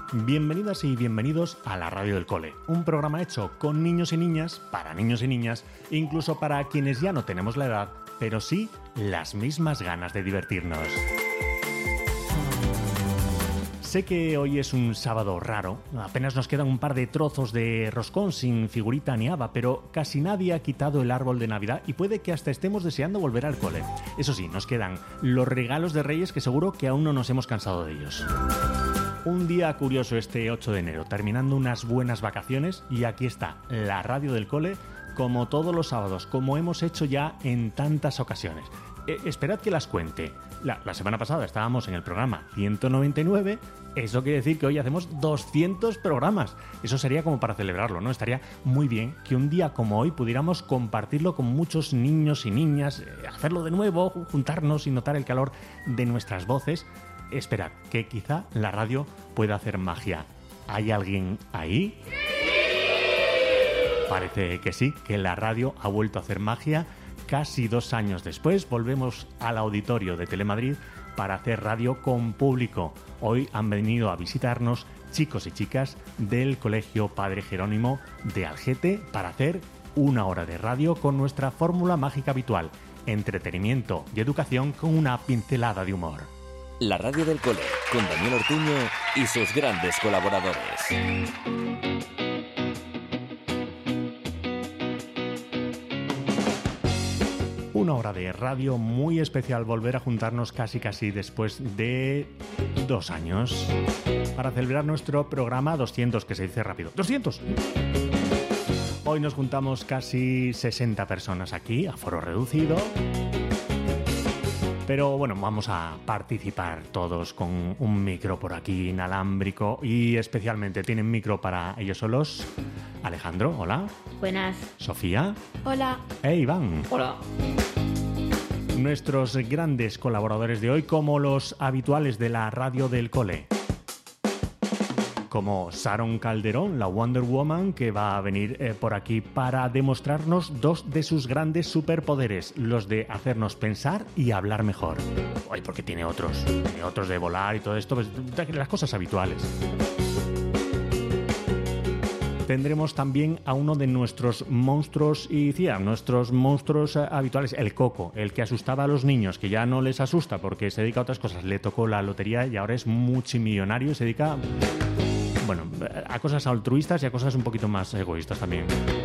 Bienvenidas y bienvenidos a la Radio del Cole, un programa hecho con niños y niñas, para niños y niñas, incluso para quienes ya no tenemos la edad, pero sí las mismas ganas de divertirnos. Sé que hoy es un sábado raro, apenas nos quedan un par de trozos de roscón sin figurita ni haba, pero casi nadie ha quitado el árbol de Navidad y puede que hasta estemos deseando volver al cole. Eso sí, nos quedan los regalos de Reyes que seguro que aún no nos hemos cansado de ellos. Un día curioso este 8 de enero, terminando unas buenas vacaciones, y aquí está la Radio del Cole, como todos los sábados, como hemos hecho ya en tantas ocasiones. Esperad que las cuente. La semana pasada estábamos en el programa 199, eso quiere decir que hoy hacemos 200 programas. Eso sería como para celebrarlo, ¿no? Estaría muy bien que un día como hoy pudiéramos compartirlo con muchos niños y niñas, hacerlo de nuevo, juntarnos y notar el calor de nuestras voces. Esperad, que quizá la radio pueda hacer magia. ¿Hay alguien ahí? Parece que sí, que la radio ha vuelto a hacer magia. Casi 2 años después volvemos al auditorio de Telemadrid para hacer radio con público. Hoy han venido a visitarnos chicos y chicas del Colegio Padre Jerónimo de Algete para hacer una hora de radio con nuestra fórmula mágica habitual: entretenimiento y educación con una pincelada de humor. La Radio del Cole, con Daniel Ortuño y sus grandes colaboradores. Una hora de radio muy especial, volver a juntarnos casi después de 2 años para celebrar nuestro programa 200, que se dice rápido. ¡200! Hoy nos juntamos casi 60 personas aquí, aforo reducido. Pero bueno, vamos a participar todos con un micro por aquí inalámbrico, y especialmente tienen micro para ellos solos. Alejandro, hola. Buenas. Sofía. Hola. E Iván. Hola. Nuestros grandes colaboradores de hoy, como los habituales de la Radio del Cole. Como Sharon Calderón, la Wonder Woman, que va a venir por aquí para demostrarnos 2 de sus grandes superpoderes, los de hacernos pensar y hablar mejor. Ay, porque tiene otros de volar y todo esto, pues, las cosas habituales. Tendremos también a uno de nuestros monstruos nuestros monstruos habituales, el Coco, el que asustaba a los niños, que ya no les asusta porque se dedica a otras cosas. Le tocó la lotería y ahora es multimillonario y se dedica, bueno, a cosas altruistas y a cosas un poquito más egoístas también.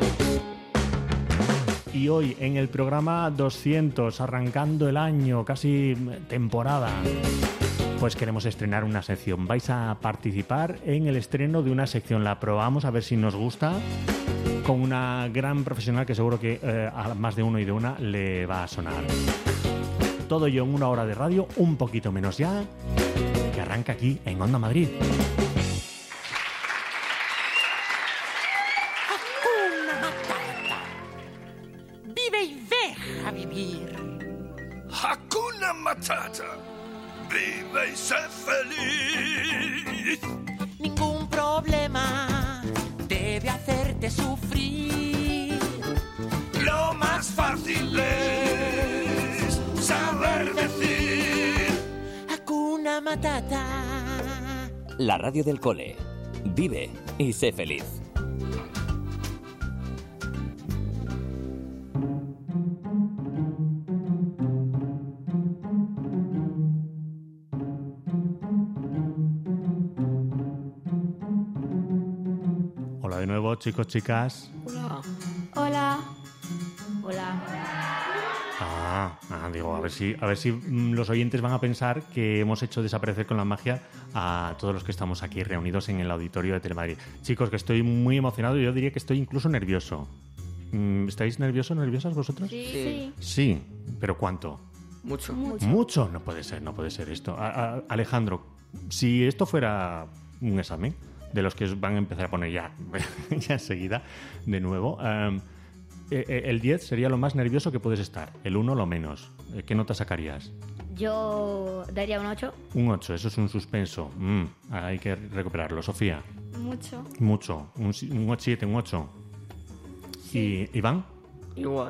Y hoy en el programa 200, arrancando el año, casi temporada, pues queremos estrenar una sección. Vais a participar en el estreno de una sección. La probamos a ver si nos gusta, con una gran profesional que seguro que a más de uno y de una le va a sonar. Todo ello en una hora de radio, un poquito menos ya, que arranca aquí en Onda Madrid. Hakuna Matata. Vive y deja vivir. Hakuna Matata. Vive y sé feliz. Ningún problema debe hacerte sufrir. Lo más fácil es saber decir Hakuna Matata. La Radio del Cole. Vive y sé feliz. Hola de nuevo, chicos, chicas. Hola. Hola. Hola. Digo, a ver si los oyentes van a pensar que hemos hecho desaparecer con la magia a todos los que estamos aquí reunidos en el auditorio de Telemadrid. Chicos, que estoy muy emocionado, yo diría que estoy incluso nervioso. ¿Estáis nerviosas vosotros? Sí. Sí, pero ¿cuánto? Mucho. ¿Mucho? No puede ser esto. Alejandro, si esto fuera un examen, de los que os van a empezar a poner ya enseguida, de nuevo, el 10 sería lo más nervioso que puedes estar, el 1 lo menos. ¿Qué nota sacarías? Yo daría un 8. Un 8, eso es un suspenso. Hay que recuperarlo. Sofía. Mucho. Un 7, un 8. Sí. ¿Y Iván?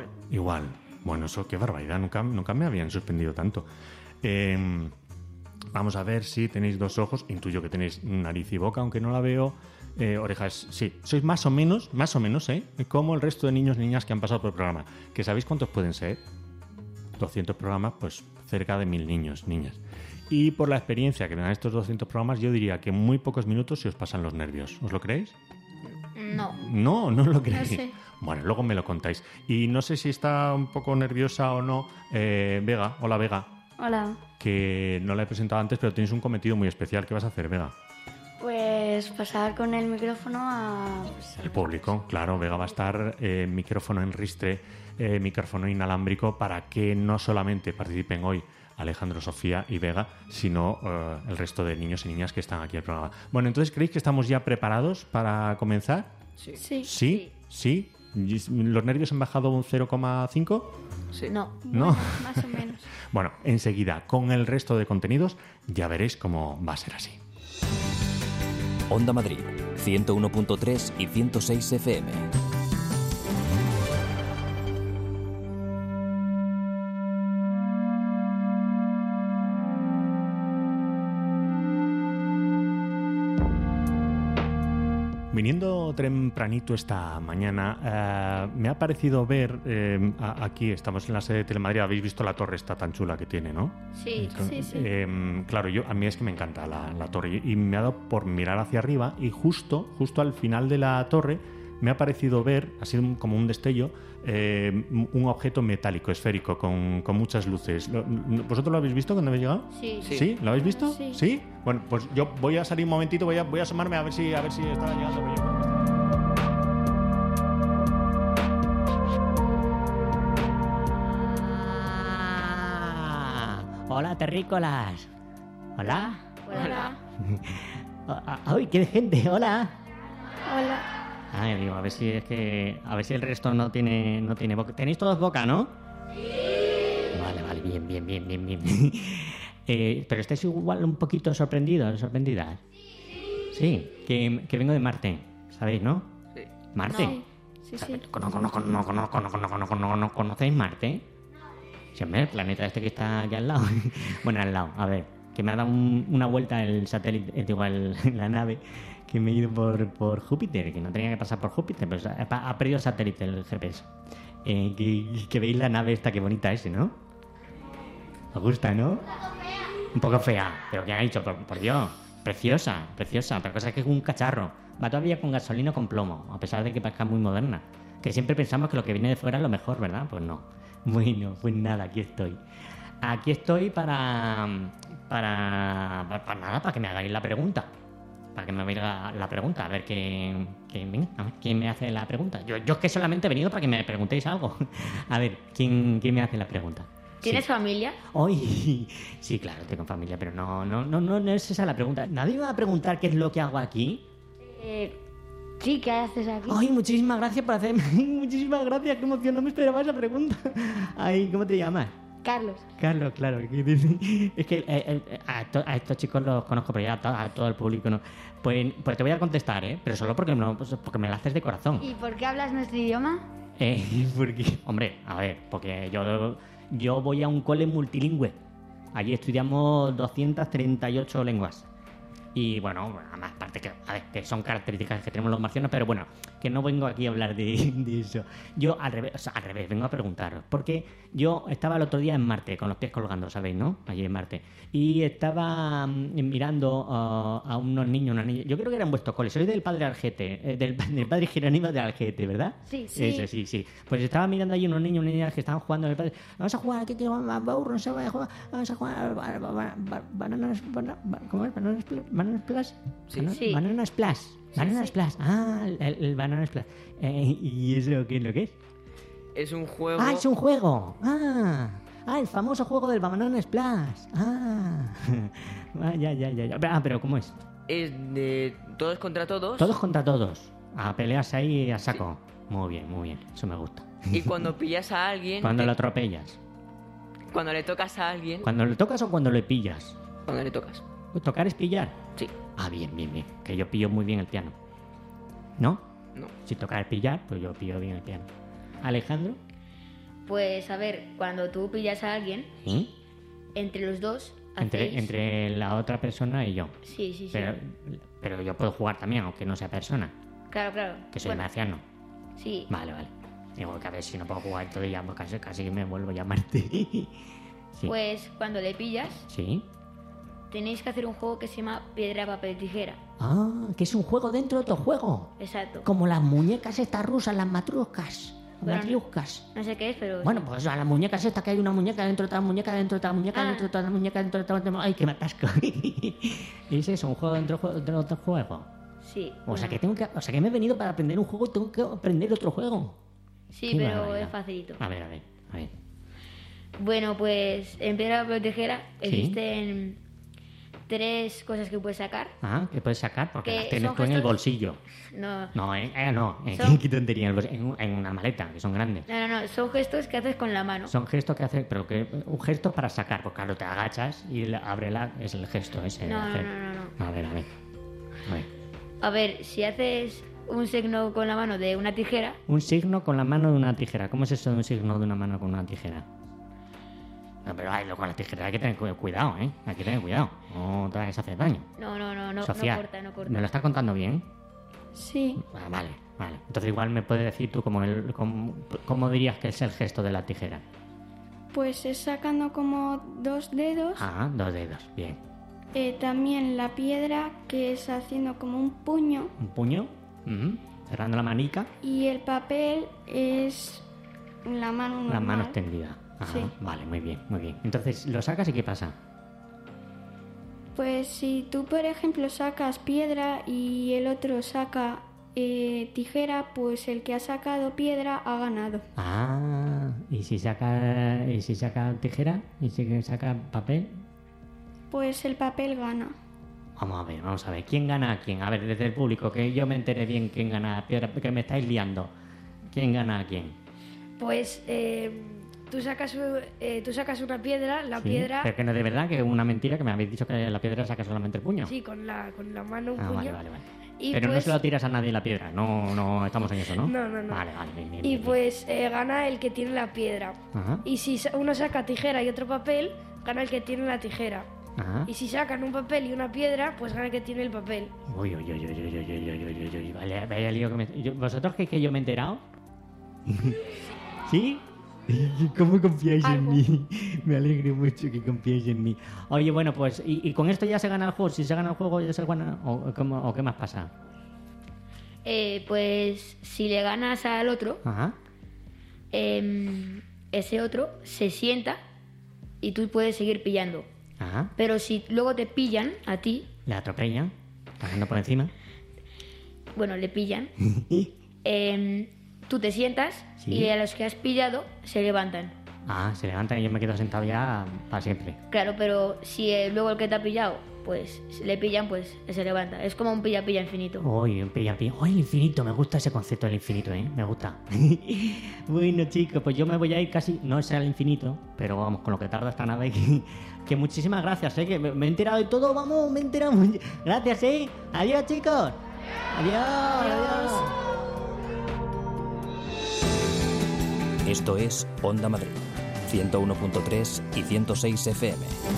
Igual. Bueno, eso qué barbaridad. Nunca me habían suspendido tanto. Vamos a ver si tenéis 2 ojos. Intuyo que tenéis nariz y boca, aunque no la veo. Orejas, sí. Sois más o menos, como el resto de niños y niñas que han pasado por el programa. ¿Que sabéis cuántos pueden ser? 200 programas, pues cerca de 1000 niños, niñas. Y por la experiencia que me dan estos 200 programas, yo diría que en muy pocos minutos se os pasan los nervios. ¿Os lo creéis? No. No lo creéis. No sé. Bueno, luego me lo contáis. Y no sé si está un poco nerviosa o no. Vega, hola Vega. Hola. Que no la he presentado antes, pero tienes un cometido muy especial. ¿Qué vas a hacer, Vega? Pues pasar con el micrófono a... El público, claro. Vega va a estar micrófono en ristre, micrófono inalámbrico, para que no solamente participen hoy Alejandro, Sofía y Vega, sino el resto de niños y niñas que están aquí en el programa. Bueno, entonces, ¿creéis que estamos ya preparados para comenzar? Sí. ¿Sí? ¿Los nervios han bajado un 0,5? Sí. No. ¿No? Bueno, más o menos. Bueno, enseguida, con el resto de contenidos, ya veréis cómo va a ser así. Onda Madrid, 101.3 y 106 FM. Viniendo tempranito esta mañana, me ha parecido ver, aquí estamos en la sede de Telemadrid, habéis visto la torre esta tan chula que tiene, ¿no? Sí. Claro, a mí es que me encanta la torre y me ha dado por mirar hacia arriba y justo al final de la torre me ha parecido ver, ha sido como un destello, un objeto metálico, esférico, con muchas luces. ¿Vosotros lo habéis visto cuando habéis llegado? Sí. ¿Sí? ¿Lo habéis visto? Sí. Bueno, pues yo voy a salir un momentito, voy a asomarme a ver si estaba llegando. Hola, terrícolas. Hola. Hola. ¡Ay, qué gente! Hola. Hola. Ay, digo, a ver si el resto no tiene boca. ¿Tenéis todos boca, no? Sí. Vale, bien. Pero estáis igual un poquito sorprendidas. Sí, que vengo de Marte, ¿sabéis, no? Sí. ¿Marte? Sí. ¿No conocéis Marte? Sí, hombre, el planeta este que está aquí al lado. Bueno, al lado, a ver, que me ha dado una vuelta el satélite, la nave, que me he ido por Júpiter, que no tenía que pasar por Júpiter, pero ha perdido el satélite, el GPS. Que veis la nave esta, que bonita ese, ¿no? ¿Os gusta, no? Un poco fea, pero ¿qué ha dicho? Por Dios, preciosa, pero cosa es que es un cacharro. Va todavía con gasolina o con plomo, a pesar de que parezca muy moderna. Que siempre pensamos que lo que viene de fuera es lo mejor, ¿verdad? Pues no. Bueno, pues nada, aquí estoy. Aquí estoy para que me hagáis la pregunta. Para que me hagáis la pregunta. A ver quién me hace la pregunta. Yo es que solamente he venido para que me preguntéis algo. A ver, ¿quién me hace la pregunta? ¿Tienes familia? ¡Ay! Sí, claro, tengo familia, pero no es esa la pregunta. ¿Nadie me va a preguntar qué es lo que hago aquí? Sí, ¿qué haces aquí? ¡Ay, muchísimas gracias por hacerme! ¡Muchísimas gracias! ¡Qué emoción! No me esperaba esa pregunta. Ay, ¿cómo te llamas? Carlos, claro. Es que a estos chicos los conozco, pero ya a todo el público no. Pues te voy a contestar, ¿eh? Pero solo porque me lo haces de corazón. ¿y por qué hablas nuestro idioma? Porque, hombre, a ver, porque yo voy a un cole multilingüe. Allí estudiamos 238 lenguas. Y bueno, además, aparte que son características que tenemos los marcianos, pero bueno, que no vengo aquí a hablar de eso. Yo al revés, vengo a preguntaros. Porque yo estaba el otro día en Marte, con los pies colgando, ¿sabéis, no? Allí en Marte. Y estaba mirando a unos niños, una niña. Yo creo que era en vuestro cole. Sois del padre Algete, del padre Jerónimo de Algete, ¿verdad? Sí. Eso, sí. Pues estaba mirando allí unos niños y niñas que estaban jugando. El padre, vamos a jugar aquí, que no se vaya a jugar. Vamos a jugar bananas. ¿Cómo es? ¿Banana Splash? Sí. Banana Splash. Banana Splash. Ah, el Banana Splash. ¿Y eso qué es lo que es? Es un juego... ¡Ah, es un juego! ¡Ah! El famoso juego del Banana Splash. Ya. Pero ¿cómo es? Es de todos contra todos. Todos contra todos. A pelearse ahí a saco. Sí. Muy bien. Eso me gusta. Y cuando pillas a alguien... Cuando lo atropellas. Cuando le tocas a alguien... ¿Cuando le tocas o cuando le pillas? Cuando le tocas. ¿Tocar es pillar? Sí. Ah, bien. Que yo pillo muy bien el piano. ¿No? No. Si tocar es pillar, pues yo pillo bien el piano. ¿Alejandro? Pues a ver, cuando tú pillas a alguien, ¿Sí? entre los dos Entre la otra persona y yo. Sí. Pero yo puedo jugar también, aunque no sea persona. Claro. Que soy marciano. Sí. Vale. Digo que a ver si no puedo jugar todo ya, pues casi me vuelvo a llamarte. Sí. Pues cuando le pillas, Sí. tenéis que hacer un juego que se llama piedra, papel, tijera. Ah, que es un juego dentro de otro juego. Exacto. Como las muñecas estas rusas, las matruscas. Bueno, Matriuscas. No sé qué es, pero... Bueno, pues a las muñecas estas que hay una muñeca dentro de otra muñeca, dentro de otra muñeca, dentro de otra muñeca, dentro de otra... ¡Ay, que me atasco! ¿Y es eso? ¿Un juego dentro de otro juego? Sí. O sea que me he venido para aprender un juego y tengo que aprender otro juego. Sí, Qué pero barbaridad. es facilito. A ver. Bueno, pues en piedra, papel, tijera Sí. existen 3 cosas que puedes sacar. Ah, ¿qué puedes sacar? Porque Que las tienes son tú en el gestos- bolsillo. No. No, no. Son- Qué tontería. En una maleta, que son grandes. No, son gestos que haces con la mano. Son gestos que haces, pero que un gesto para sacar, porque claro, te agachas y ábrela, es el gesto ese. de No. hacer. A ver. A ver, si haces un signo con la mano de una tijera, Un signo con la mano de una tijera. ¿Cómo es eso de un signo de una mano con una tijera? No, pero con la tijera hay que tener cuidado, ¿eh? Hay que tener cuidado. No te vayas a hacer daño. no Sofía, corta. ¿me lo estás contando bien? Sí, Ah, vale. Entonces igual me puedes decir tú cómo dirías que es el gesto de la tijera. pues es sacando como 2 dedos. Ah, 2 dedos. Bien. También la piedra, que es haciendo como un puño. ¿Un puño? Ujú. Cerrando la manica. Y el papel es la mano normal. La mano extendida. Ajá, Sí. vale, muy bien. Entonces, ¿lo sacas y qué pasa? Pues si tú, por ejemplo, sacas piedra y el otro saca tijera, pues el que ha sacado piedra ha ganado. Ah, ¿y si saca tijera? ¿Y si saca papel? Pues el papel gana. Vamos a ver. ¿Quién gana a quién? A ver, desde el público, que yo me entere bien quién gana a piedra, que me estáis liando. ¿Quién gana a quién? Pues tú sacas una piedra, la Sí, piedra... Pero que no es de verdad, que es una mentira, que me habéis dicho que la piedra saca solamente el puño. Sí, con la mano un Ah, puño. vale. Y Pero no pues- se lo tiras a nadie la piedra, no estamos en eso, ¿no? No. Vale, bien. Y pues gana el que tiene la piedra. Ajá. Y si uno saca tijera y otro papel, gana el que tiene la tijera. Ajá. Y si sacan un papel y una piedra, pues gana el que tiene el papel. Uy. Vale, vaya lío que ¿Vosotros creéis que yo me he enterado? ¿Sí? ¿Cómo confiáis en mí? Me alegro mucho que confiéis en mí. Oye, bueno, pues, ¿y con esto ya se gana el juego? Si se gana el juego, ¿ya se gana? ¿O qué más pasa? Pues si le ganas al otro, Ajá. ese otro se sienta y tú puedes seguir pillando. Ajá. Pero si luego te pillan a ti, Le atropellan, pasando por encima. bueno, le pillan, tú te sientas Sí. y a los que has pillado se levantan. Ah, se levantan y yo me quedo sentado ya para siempre. Claro, pero si luego el que te ha pillado, pues le pillan, pues se levanta. Es como un pilla-pilla infinito. Uy, un pilla-pilla. ¡Ay, el infinito! Me gusta ese concepto del infinito, ¿eh? Me gusta. Bueno, chicos, pues yo me voy a ir casi... No es al infinito, pero vamos, con lo que tarda esta nave... Que muchísimas gracias, ¿eh? Que me he enterado de todo, vamos, me he enterado. Gracias, ¿eh? Adiós, chicos. Adiós. Esto es Onda Madrid, 101.3 y 106 FM.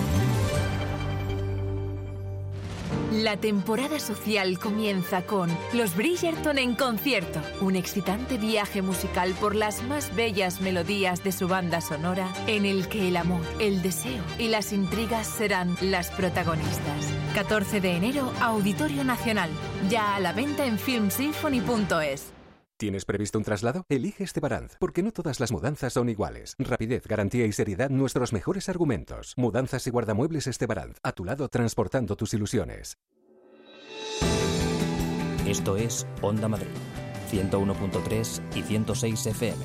La temporada social comienza con Los Bridgerton en concierto, un excitante viaje musical por las más bellas melodías de su banda sonora, en el que el amor, el deseo y las intrigas serán las protagonistas. 14 de enero, Auditorio Nacional, ya a la venta en filmsymphony.es. ¿Tienes previsto un traslado? Elige Estebaranz, porque no todas las mudanzas son iguales. Rapidez, garantía y seriedad, nuestros mejores argumentos. Mudanzas y guardamuebles Estebaranz, a tu lado transportando tus ilusiones. Esto es Onda Madrid, 101.3 y 106 FM.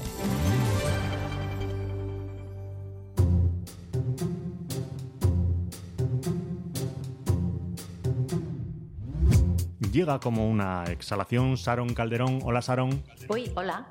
Llega como una exhalación Sharon Calderón. Hola, Sharon. Uy, hola.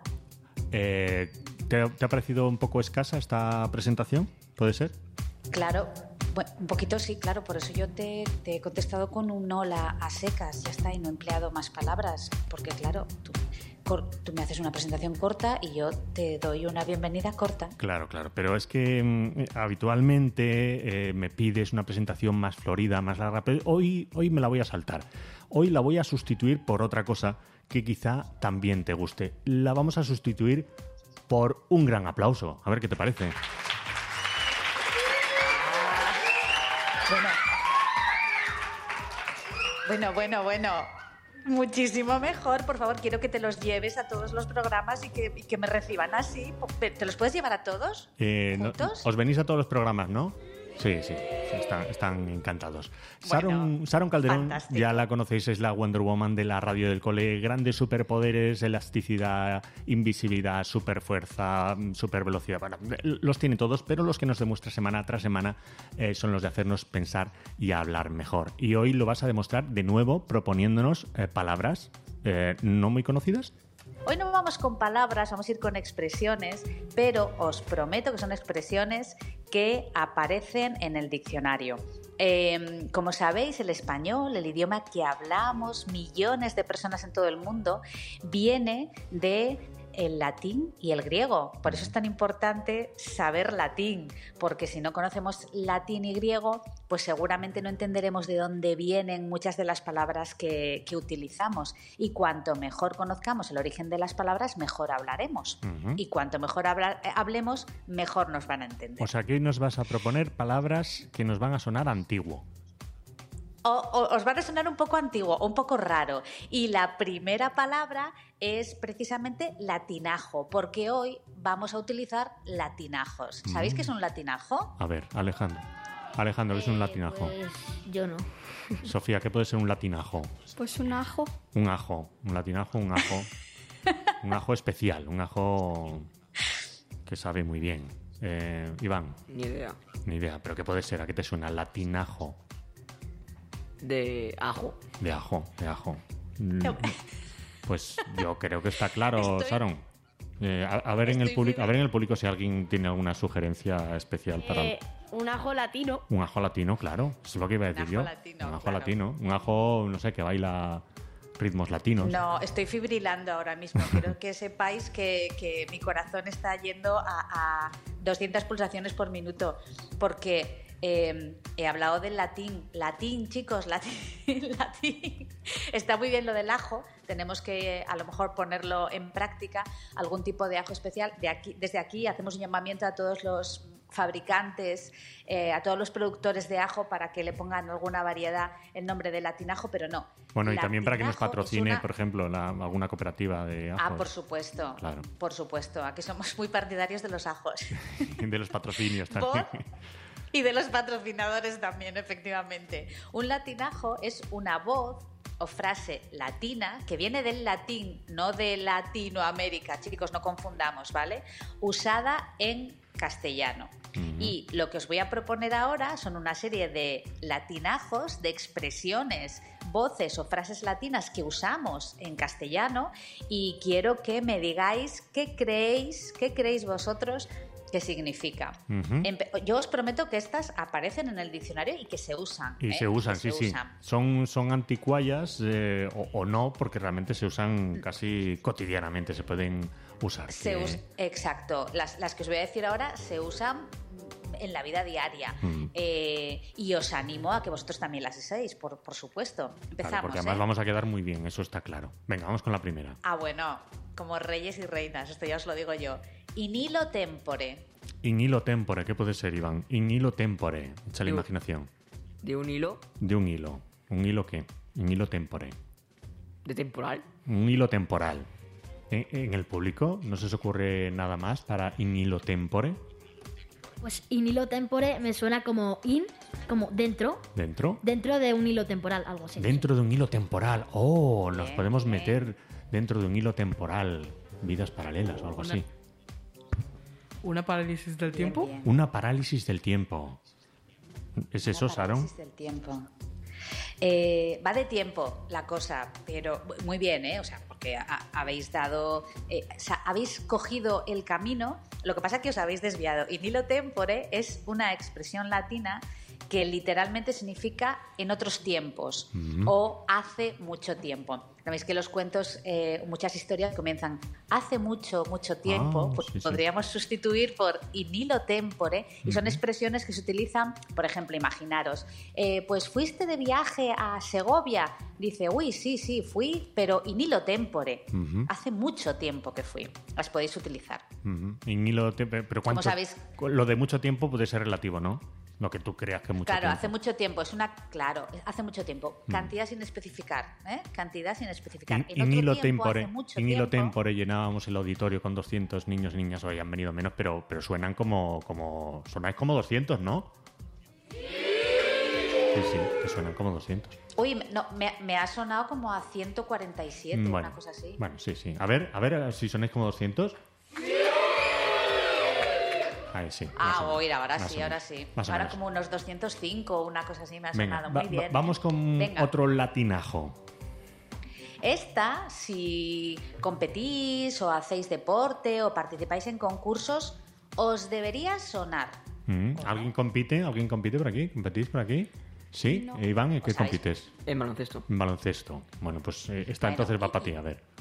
¿Te ha parecido un poco escasa esta presentación? ¿Puede ser? Claro, Bueno, un poquito sí, claro, por eso yo te he contestado con un hola a secas, ya está, y no he empleado más palabras, porque claro, tú me haces una presentación corta y yo te doy una bienvenida corta. Claro, pero es que habitualmente me pides una presentación más florida, más larga, pero hoy me la voy a saltar. Hoy la voy a sustituir por otra cosa que quizá también te guste. La vamos a sustituir por un gran aplauso. A ver qué te parece. Bueno. Muchísimo mejor. Por favor, quiero que te los lleves a todos los programas y que me reciban así. ¿Te los puedes llevar a todos? ¿Juntos? Os venís a todos los programas, ¿no? Sí, están encantados. Bueno, Sharon Calderón, fantástico. Ya la conocéis, es la Wonder Woman de la radio del cole. Grandes superpoderes, elasticidad, invisibilidad, superfuerza, supervelocidad. Bueno, los tiene todos, pero los que nos demuestra semana tras semana son los de hacernos pensar y hablar mejor. Y hoy lo vas a demostrar de nuevo proponiéndonos palabras no muy conocidas. Hoy no vamos con palabras, vamos a ir con expresiones, pero os prometo que son expresiones que aparecen en el diccionario. Como sabéis, el español, el idioma que hablamos millones de personas en todo el mundo, viene de el latín y el griego. Por eso es tan importante saber latín, porque si no conocemos latín y griego, pues seguramente no entenderemos de dónde vienen muchas de las palabras que utilizamos. Y cuanto mejor conozcamos el origen de las palabras, mejor hablaremos. Uh-huh. Y cuanto mejor hablemos, mejor nos van a entender. O sea, que hoy nos vas a proponer palabras que nos van a sonar antiguo. Os van a sonar un poco antiguo, un poco raro. Y la primera palabra es precisamente latinajo, porque hoy vamos a utilizar latinajos. ¿Sabéis qué es un latinajo? A ver, Alejandro, ¿qué es un latinajo? Pues yo no. Sofía, ¿qué puede ser un latinajo? Pues un ajo. Un latinajo, un ajo. Un ajo especial, un ajo que sabe muy bien. Iván. Ni idea. ¿Pero qué puede ser? ¿A qué te suena latinajo? De ajo. De ajo. Pues yo creo que está claro, Sharon. A ver en el público si alguien tiene alguna sugerencia especial para... Un ajo latino. Un ajo latino, claro. Eso es lo que iba a decir yo. Un ajo latino. Un ajo, no sé, que baila ritmos latinos. No, estoy fibrilando ahora mismo. Quiero que sepáis que mi corazón está yendo a 200 pulsaciones por minuto. Porque... he hablado del latín. Latín, chicos, latín. Está muy bien lo del ajo. Tenemos que a lo mejor ponerlo en práctica, algún tipo de ajo especial. Desde aquí hacemos un llamamiento a todos los fabricantes, a todos los productores de ajo para que le pongan alguna variedad el nombre de latinajo, pero no. Bueno, y también para que nos patrocine, por ejemplo, alguna cooperativa de ajos. Por supuesto. Claro. Por supuesto. Aquí somos muy partidarios de los ajos. De los patrocinios también. Y de los patrocinadores también, efectivamente. Un latinajo es una voz o frase latina que viene del latín, no de Latinoamérica, chicos, no confundamos, ¿vale? Usada en castellano. Uh-huh. Y lo que os voy a proponer ahora son una serie de latinajos, de expresiones, voces o frases latinas que usamos en castellano, y quiero que me digáis qué creéis vosotros ¿qué significa? Uh-huh. Yo os prometo que estas aparecen en el diccionario y que se usan. Y se usan, sí. Son anticuallas o no, porque realmente se usan casi cotidianamente, se pueden usar. Exacto. Las que os voy a decir ahora se usan en la vida diaria. Y os animo a que vosotros también las uséis, por supuesto. Empezamos. Vale, porque además vamos a quedar muy bien, eso está claro. Venga, vamos con la primera. Bueno, como reyes y reinas, esto ya os lo digo yo. In illo tempore. In illo tempore, ¿qué puede ser, Iván? In illo tempore, echa la imaginación. ¿De un hilo? De un hilo. ¿Un hilo qué? In illo tempore. ¿De temporal? Un hilo temporal. ¿En el público no se os ocurre nada más para in illo tempore? Pues in illo tempore me suena como como dentro. ¿Dentro? Dentro de un hilo temporal, algo así. Dentro de un hilo temporal. Nos podemos meter dentro de un hilo temporal. Vidas paralelas o algo así. ¿Una parálisis del tiempo? Bien. Una parálisis del tiempo. ¿Es eso, Sharon? Parálisis del tiempo. Va de tiempo la cosa, pero muy bien, ¿eh? O sea, porque habéis dado... habéis cogido el camino, lo que pasa es que os habéis desviado. In illo tempore es una expresión latina que literalmente significa en otros tiempos o hace mucho tiempo. Sabéis que los cuentos, muchas historias comienzan hace mucho, mucho tiempo, pues sí, sí. podríamos sustituir por in illo tempore, y son expresiones que se utilizan, por ejemplo, imaginaros, pues fuiste de viaje a Segovia, dice, uy, sí, fui, pero in illo tempore, hace mucho tiempo que fui, las podéis utilizar. In illo tempore, pero ¿cuánto? ¿Cómo sabéis? Lo de mucho tiempo puede ser relativo, ¿no? Lo que tú creas que es mucho Claro, tiempo. hace mucho tiempo, hace mucho tiempo. Cantidad sin especificar, ¿eh? Cantidad sin especificar. In illo tempore, hace mucho in illo tiempo, tempore llenábamos el auditorio con 200 niños y niñas, hoy han venido menos, pero suenan sonáis como 200, ¿no? Sí, que suenan como 200. Uy, no, me ha sonado como a 147, una cosa así. Bueno, sí. A ver si sonáis como 200. Ahí sí. Ahora sí. Más o Ahora menos. como unos 205, una cosa así me ha Venga, sonado muy bien. vamos con Venga. otro latinajo. Esta, si competís o hacéis deporte o participáis en concursos, os debería sonar. ¿Alguien compite por aquí? ¿Competís por aquí? ¿Sí? No. Iván, ¿en qué ¿Os sabéis? compites? En baloncesto. En baloncesto. Bueno, pues esta Bueno, entonces va para ti, a ver.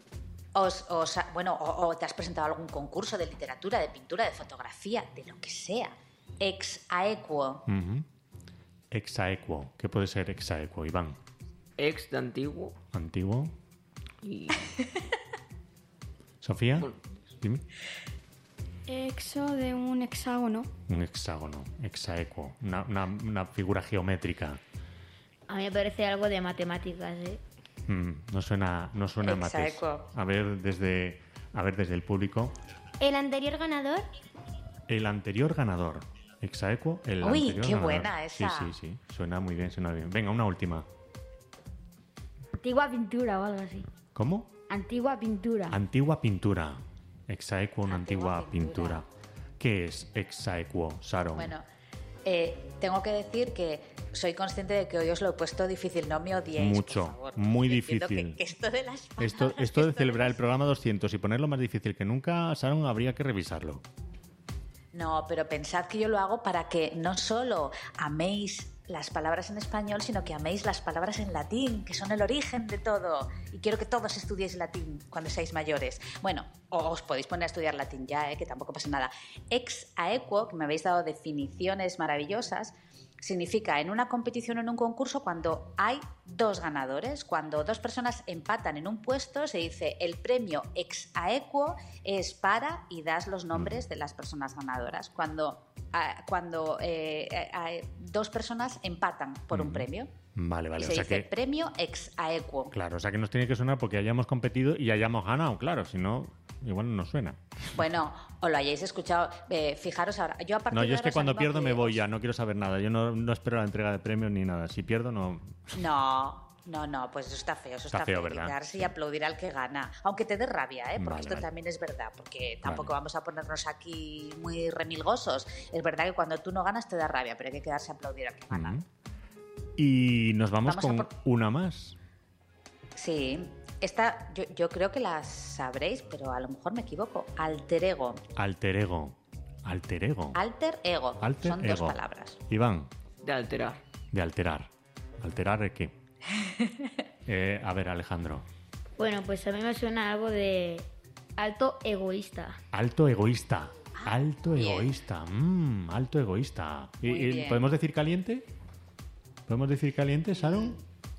O te has presentado a algún concurso de literatura, de pintura, de fotografía, de lo que sea. Ex aequo. Exaequo. ¿Qué puede ser exaequo, Iván? Ex de antiguo. Antiguo. Y... ¿Sofía? Dime. Exo de un hexágono. Un hexágono. Exaequo. Una figura geométrica. A mí me parece algo de matemáticas, ¿eh? No suena a mates. Exaequo. A ver desde el público. ¿El anterior ganador? El anterior ganador. Exaequo, el Uy, anterior qué ganador. buena esa. Sí. Suena muy bien. Venga, una última. Antigua pintura o algo así. ¿Cómo? Antigua pintura. Antigua pintura. Exaequo, una antigua pintura. ¿Qué es exaequo, Sharon? Bueno, tengo que decir que soy consciente de que hoy os lo he puesto difícil, no me odiéis, Mucho, por favor. muy Entiendo difícil. Que esto de las palabras, Esto de celebrar el programa 200 y ponerlo más difícil que nunca, Sharon, habría que revisarlo. No, pero pensad que yo lo hago para que no solo améis las palabras en español, sino que améis las palabras en latín, que son el origen de todo. Y quiero que todos estudiéis latín cuando seáis mayores. Bueno, o os podéis poner a estudiar latín ya, que tampoco pasa nada. Ex aequo, que me habéis dado definiciones maravillosas, significa en una competición o en un concurso cuando hay dos ganadores. Cuando dos personas empatan en un puesto, se dice el premio ex aequo es para y das los nombres de las personas ganadoras. Cuando dos personas empatan por un premio. Vale. Y O se sea dice que, premio ex aequo. claro, o sea que nos tiene que sonar porque hayamos competido y hayamos ganado, claro, si no, igual no nos suena. Bueno, o lo hayáis escuchado. Fijaros ahora, yo a partir No, de yo es ahora que os cuando animo a pierdo que me voy ya, no quiero saber nada. Yo no espero la entrega de premios ni nada. Si pierdo, no. No, pues eso está feo, Está feo, ¿verdad? Quedarse y aplaudir al que gana. Aunque te dé rabia, porque Vale, esto vale. también es verdad, porque tampoco vamos a ponernos aquí muy remilgosos. Es verdad que cuando tú no ganas te da rabia, pero hay que quedarse a aplaudir al que gana. Y nos vamos Vamos a con por- una más. Sí, esta yo creo que la sabréis, pero a lo mejor me equivoco. Alter ego. Alter ego. Alter ego. Alter ego. Alter Son ego. dos palabras. Iván. De alterar. De alterar. ¿Alterar el qué? A ver, Alejandro. Bueno, pues a mí me suena algo de alto egoísta. Alto egoísta. Alto bien. egoísta. Alto egoísta. Muy bien. ¿Podemos decir caliente? ¿Podemos decir caliente, Sharon?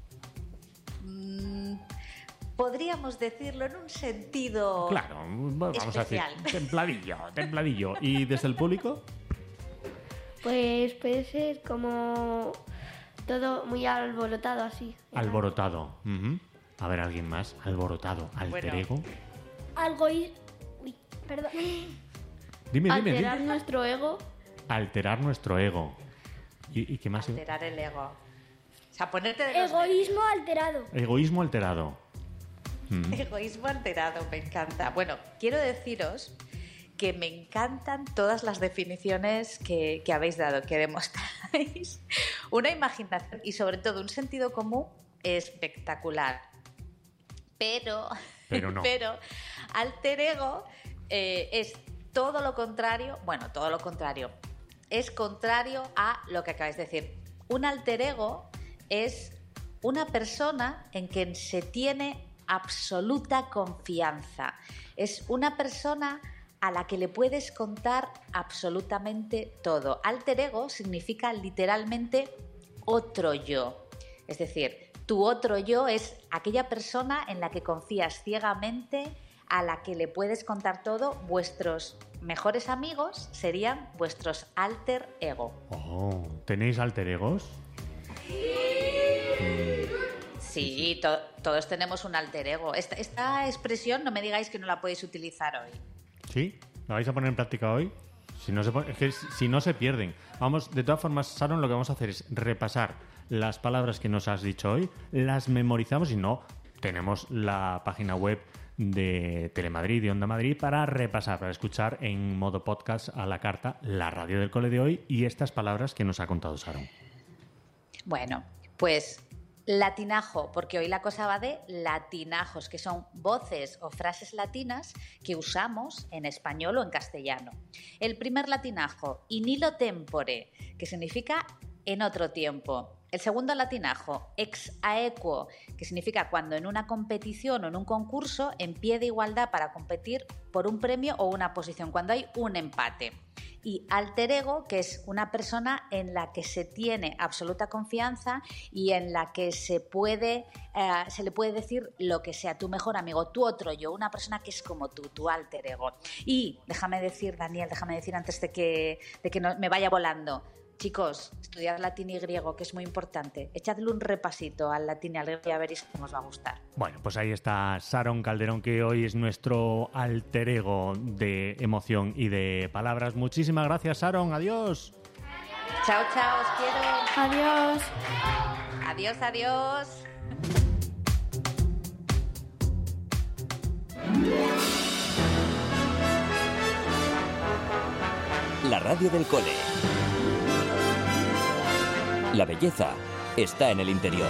Podríamos decirlo en un sentido. Claro, vamos especial. a decir templadillo. ¿Y desde el público? Pues puede ser como todo muy alborotado así. Alborotado. Ujú. A ver, alguien más. Alborotado. Alter Bueno. ego. Algo Uy, perdón. Dime. Alterar nuestro ego. Alterar nuestro ego. ¿Y qué más? Alterar el ego. O sea, ponerte de los Egoísmo alterado. Egoísmo alterado. Egoísmo alterado, me encanta. Bueno, quiero deciros que me encantan todas las definiciones que habéis dado, que demostráis una imaginación y sobre todo un sentido común espectacular. Pero no. pero alter ego es todo lo contrario. Bueno, todo lo contrario. es contrario a lo que acabáis de decir. Un alter ego es una persona en quien se tiene absoluta confianza. Es una persona a la que le puedes contar absolutamente todo. Alter ego significa literalmente otro yo. Es decir, tu otro yo es aquella persona en la que confías ciegamente, a la que le puedes contar todo. Vuestros mejores amigos serían vuestros alter ego. Oh, ¿tenéis alter egos? Sí, todos tenemos un alter ego. Esta expresión no me digáis que no la podéis utilizar hoy. ¿Sí? ¿La vais a poner en práctica hoy? Es que si no se pierden. Vamos, de todas formas, Sharon, lo que vamos a hacer es repasar las palabras que nos has dicho hoy, las memorizamos y no, tenemos la página web de Telemadrid, de Onda Madrid, para repasar, para escuchar en modo podcast a la carta la radio del cole de hoy y estas palabras que nos ha contado Sharon. Bueno, pues latinajo, porque hoy la cosa va de latinajos, que son voces o frases latinas que usamos en español o en castellano. El primer latinajo, in illo tempore, que significa en otro tiempo. El segundo latinajo, ex aequo, que significa cuando en una competición o en un concurso en pie de igualdad para competir por un premio o una posición, cuando hay un empate. Y alter ego, que es una persona en la que se tiene absoluta confianza y en la que se le puede decir lo que sea, tu mejor amigo, tu otro yo, una persona que es como tú, tu alter ego. Y déjame decir, Daniel, antes de que me vaya volando. Chicos, estudiad latín y griego, que es muy importante. Echadle un repasito al latín y al griego y a veréis cómo os va a gustar. Bueno, pues ahí está Sharon Calderón, que hoy es nuestro alter ego de emoción y de palabras. Muchísimas gracias, Sharon. Adiós. Chao, chao, os quiero. Adiós. Adiós, adiós. La radio del cole. La belleza está en el interior.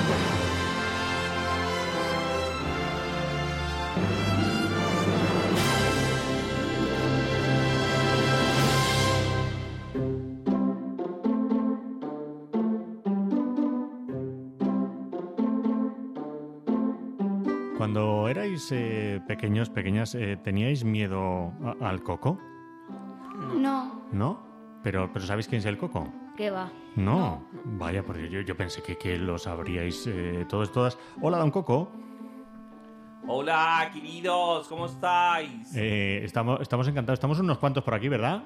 Cuando erais pequeñas, ¿teníais miedo al coco? No. ¿No? Pero ¿sabéis quién es el coco? ¿Qué va? No. Vaya, porque yo pensé que lo sabríais todas. Hola, don Coco. Hola, queridos, ¿cómo estáis? Estamos encantados. Estamos unos cuantos por aquí, ¿verdad?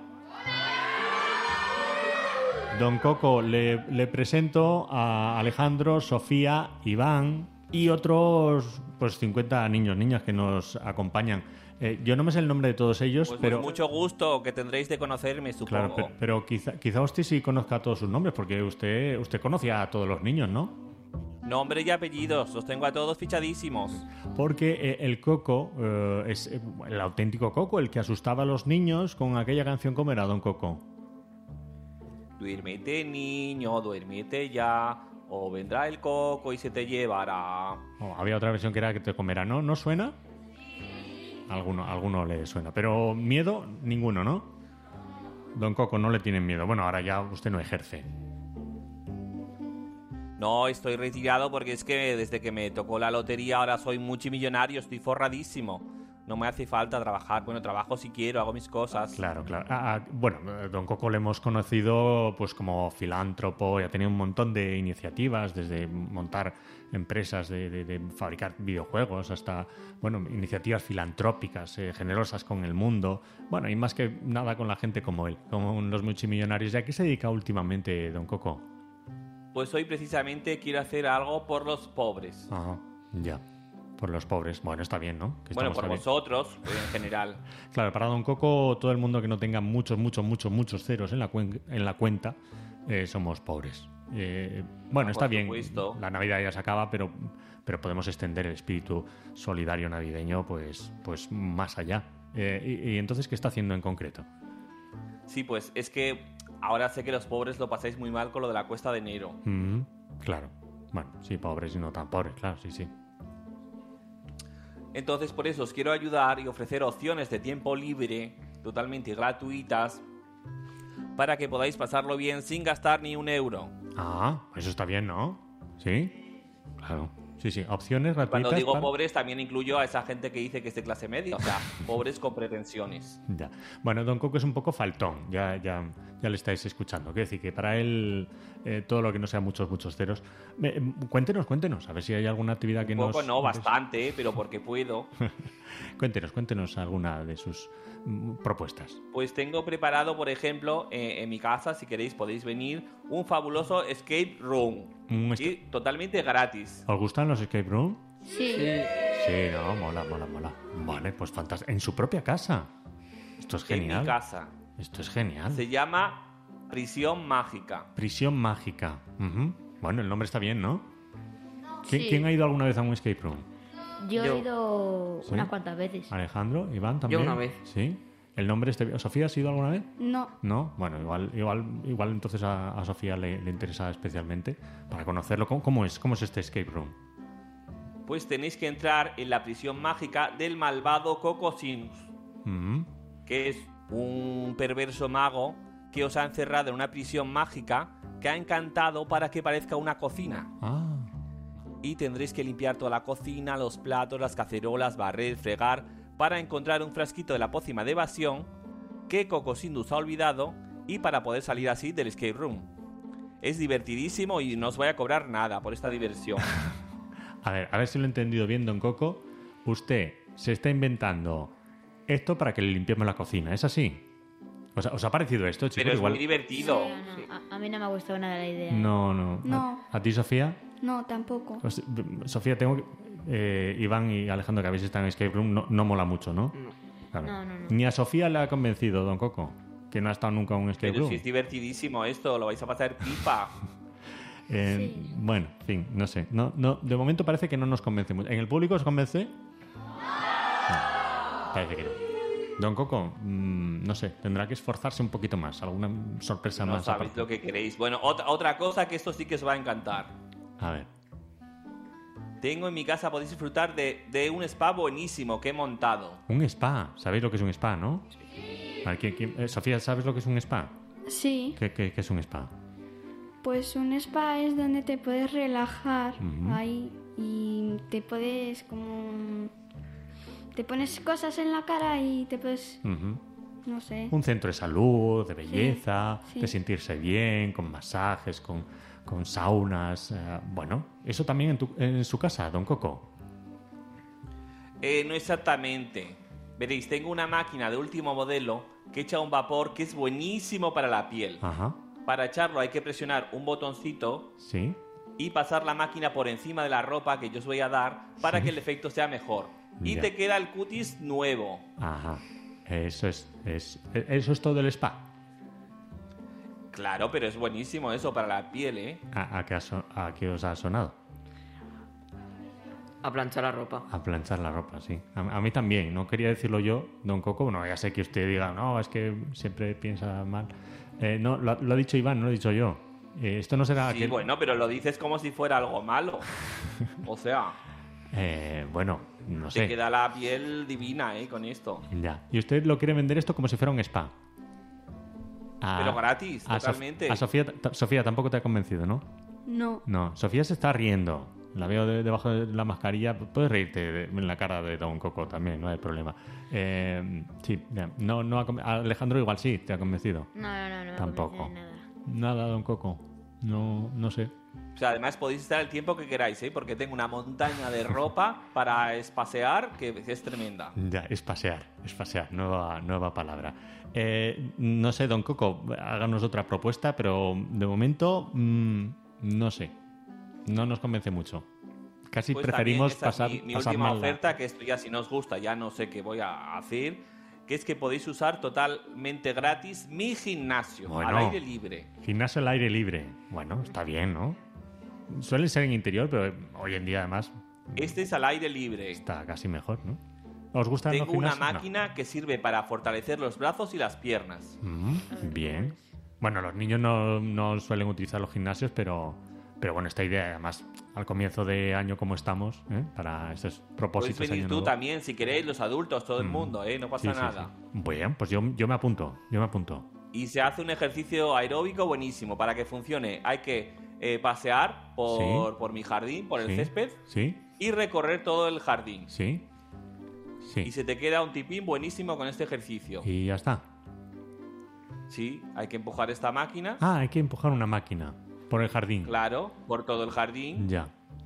Don Coco, le presento a Alejandro, Sofía, Iván y otros 50 niñas que nos acompañan. Yo no me sé el nombre de todos ellos, pues pero... mucho gusto que tendréis de conocerme, supongo. Claro, pero quizá usted sí conozca todos sus nombres, porque usted conocía a todos los niños, ¿no? Nombre y apellidos, los tengo a todos fichadísimos. Porque el Coco es el auténtico Coco, el que asustaba a los niños con aquella canción. ¿Cómo era, don Coco? Duérmete, niño, duérmete ya, o vendrá el Coco y se te llevará. Había otra versión que era que te comerá, ¿no? ¿No suena? Alguno le suena, pero miedo, ninguno, ¿no? Don Coco, no le tienen miedo. Bueno, ahora ya usted no ejerce. No, estoy retirado porque es que desde que me tocó la lotería ahora soy multimillonario, estoy forradísimo. No me hace falta trabajar. Bueno, trabajo si quiero, hago mis cosas. Claro. Bueno, don Coco le hemos conocido pues como filántropo y ha tenido un montón de iniciativas, desde montar empresas de fabricar videojuegos hasta, iniciativas filantrópicas, generosas con el mundo. Bueno, y más que nada con la gente como él, como los multimillonarios. ¿Y a qué se dedica últimamente, don Coco? Pues hoy precisamente quiero hacer algo por los pobres. Ajá, ya. Por los pobres. Bueno, está bien, ¿no? Bueno, por vosotros, en general. Claro, para don Coco, todo el mundo que no tenga muchos ceros en la cuenta, somos pobres. Está bien. Supuesto. La Navidad ya se acaba, pero podemos extender el espíritu solidario navideño pues más allá. Y entonces, ¿qué está haciendo en concreto? Sí, pues es que ahora sé que los pobres lo pasáis muy mal con lo de la cuesta de enero. Claro. Bueno, sí, pobres y no tan pobres, claro, sí. Entonces, por eso os quiero ayudar y ofrecer opciones de tiempo libre totalmente gratuitas para que podáis pasarlo bien sin gastar ni un euro. Ah, eso está bien, ¿no? ¿Sí? Claro. Sí, sí, opciones gratuitas. Cuando digo para- pobres también incluyo a esa gente que dice que es de clase media, o sea, pobres con pretensiones. Ya. Bueno, Don Coco es un poco faltón, ya le estáis escuchando. Quiero decir que para él todo lo que no sea muchos ceros. Cuéntenos, a ver si hay alguna actividad que Un nos... poco no, bastante, pero porque puedo. Cuéntenos alguna de sus propuestas. Pues tengo preparado, por ejemplo, en mi casa, si queréis podéis venir, un fabuloso escape room. Y totalmente gratis. ¿Os gustan los escape room? Sí. Sí, no, mola. Vale, pues fantástico. En su propia casa. Esto es genial. En mi casa. Esto es genial. Se llama Prisión Mágica. Prisión mágica. Ujú. Bueno, el nombre está bien, ¿no? Sí. ¿Quién ha ido alguna vez a un escape room? Yo he ido ¿Sí? unas cuantas veces. Alejandro, Iván también. una vez. Sí. ¿El nombre este... ¿Sofía has ido alguna vez? No. No, bueno, igual entonces a Sofía le interesa especialmente para conocerlo. ¿Cómo es este escape room? Pues tenéis que entrar en la prisión mágica del malvado Cocosinus, Mm. que es un perverso mago que os ha encerrado en una prisión mágica que ha encantado para que parezca una cocina. Ah. Y tendréis que limpiar toda la cocina, los platos, las cacerolas, barrer, fregar, para encontrar un frasquito de la pócima de evasión que Cocosinus ha olvidado y para poder salir así del escape room. Es divertidísimo y no os voy a cobrar nada por esta diversión. A ver si lo he entendido bien, Don Coco. Usted se está inventando esto para que le limpiemos la cocina, ¿es así? ¿Os ha parecido esto, chicos? Pero es Igual... muy divertido. Sí, no, a mí no me ha gustado nada la idea. No. No. ¿A ti, Sofía? No, tampoco. Pues, Sofía, tengo que... Iván y Alejandro, que habéis estado en escape room, no mola mucho, ¿no? Claro. No. Ni a Sofía le ha convencido, Don Coco, que no ha estado nunca en un escape Pero room. si es divertidísimo esto, lo vais a pasar pipa. Bueno, en fin, no sé. No, de momento parece que no nos convence mucho. ¿En el público os convence? No, parece que no. Don Coco, no sé, tendrá que esforzarse un poquito más. ¿Alguna sorpresa No más? sabéis aparte? lo que queréis. Bueno, otra cosa que esto sí que os va a encantar. A ver. Tengo en mi casa, podéis disfrutar de un spa buenísimo que he montado. Un spa. ¿Sabéis lo que es un spa, no? A ver, Sofía, ¿sabes lo que es un spa? Sí. ¿Qué es un spa? Pues un spa es donde te puedes relajar Ujú. ahí y te puedes como... Te pones cosas en la cara y te puedes... Ujú. No sé. Un centro de salud, de belleza, sí. de sentirse bien, con masajes, con saunas. Bueno, eso también en su casa, Don Coco. No exactamente. Veréis, tengo una máquina de último modelo que echa un vapor que es buenísimo para la piel. Ajá, Para echarlo hay que presionar un botoncito sí. y pasar la máquina por encima de la ropa que yo os voy a dar para Sí. que el efecto sea mejor. Y Ya. te queda el cutis nuevo. Ajá. Eso es todo el spa. Claro, pero es buenísimo eso para la piel, ¿eh? ¿A qué os ha sonado? A planchar la ropa. A planchar la ropa, sí. A mí también. No quería decirlo yo, Don Coco. No, ya sé que usted diga, no, es que siempre piensa mal. No, lo ha dicho Iván, no lo he dicho yo. Esto no será... Sí, bueno, pero lo dices como si fuera algo malo. O sea, bueno, no te sé. queda la piel divina, ¿eh? Con esto. Ya. Y usted lo quiere vender esto como si fuera un spa. Pero gratis, totalmente. A Sofía tampoco te ha convencido, ¿no? No. No, Sofía se está riendo. La veo debajo de la mascarilla. Puedes reírte en la cara de Don Coco también, no hay problema. Sí, ya. Alejandro igual sí, te ha convencido. No me Tampoco. convence de nada. Nada, Don Coco. No sé. O sea, además podéis estar el tiempo que queráis, ¿eh? Porque tengo una montaña de ropa para espasear que es tremenda. Ya, es pasear, nueva palabra. No sé, Don Coco, háganos otra propuesta, pero de momento, no sé. No nos convence mucho. Casi Pues preferimos también esa es mi pasar última mal. oferta, que esto ya si no os gusta, ya no sé qué voy a hacer, que es que podéis usar totalmente gratis mi gimnasio, Bueno. al aire libre. Gimnasio al aire libre. Bueno, está bien, ¿no? Suelen ser en interior, pero hoy en día además Este es al aire libre. está casi mejor, ¿no? ¿Os gustan los Tengo una gimnasios? No. máquina que sirve para fortalecer los brazos y las piernas. Bien. Bueno, los niños no suelen utilizar los gimnasios, pero bueno, esta idea, además, al comienzo de año como estamos, para estos Podéis propósitos de venir año tú nuevo. también, si queréis, los adultos, todo el mundo, no pasa Sí, sí, nada. sí. Bien, pues yo me apunto. Y se hace un ejercicio aeróbico buenísimo. Para que funcione hay que pasear por mi jardín, por el césped, y recorrer todo el jardín. Sí. Y se te queda un tipín buenísimo con este ejercicio. Y ya está. Sí, hay que empujar esta máquina. Ah, hay que empujar una máquina por el jardín. Claro, por todo el jardín. Ya.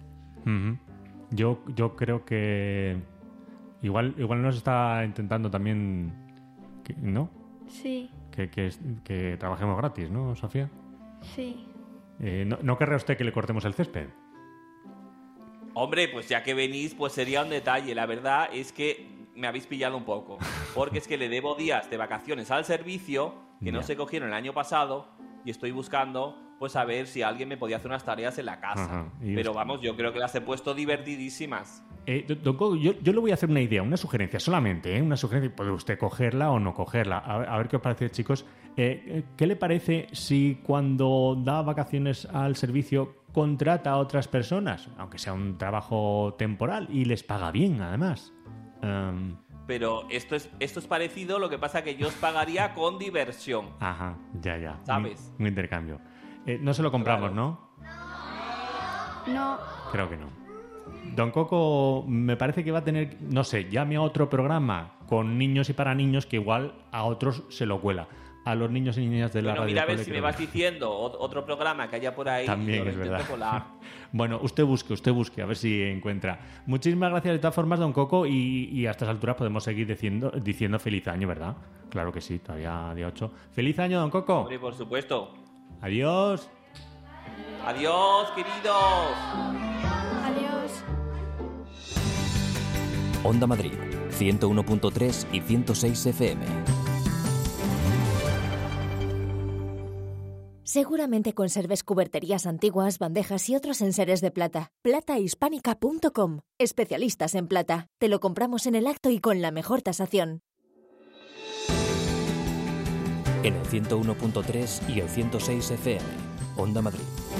Yo creo que igual nos está intentando también, ¿no? Sí. Que trabajemos gratis, ¿no, Sofía? Sí. ¿No querrá usted que le cortemos el césped? Hombre, pues ya que venís, pues sería un detalle. La verdad es que me habéis pillado un poco. Porque es que le debo días de vacaciones al servicio que no se cogieron el año pasado y estoy buscando pues a ver si alguien me podía hacer unas tareas en la casa. Pero vamos, yo creo que las he puesto divertidísimas. Don Coco, yo le voy a hacer una idea, una sugerencia solamente, una sugerencia. Puede usted cogerla o no cogerla. A ver qué os parece, chicos. ¿Qué le parece si cuando da vacaciones al servicio contrata a otras personas, aunque sea un trabajo temporal, y les paga bien, además? Pero esto es parecido, lo que pasa que yo os pagaría con diversión. Ajá, ya. ¿Sabes? Un intercambio. No se lo compramos, Claro. ¿no? No. Creo que no. Don Coco me parece que va a tener, no sé, llame a otro programa con niños y para niños que igual a otros se lo cuela. A los niños y niñas de la radio. Mira a ver si me vas diciendo otro programa que haya por ahí. También y es lo intento verdad. colar. Bueno, usted busque, a ver si encuentra. Muchísimas gracias de todas formas, Don Coco, y a estas alturas podemos seguir diciendo feliz año, ¿verdad? Claro que sí, todavía día 8. ¡Feliz año, Don Coco! Hombre, por supuesto. Adiós. Adiós, queridos. Adiós. Onda Madrid, 101.3 y 106 FM. Seguramente conserves cuberterías antiguas, bandejas y otros enseres de plata. Platahispánica.com. Especialistas en plata. Te lo compramos en el acto y con la mejor tasación. En el 101.3 y el 106 FM. Onda Madrid.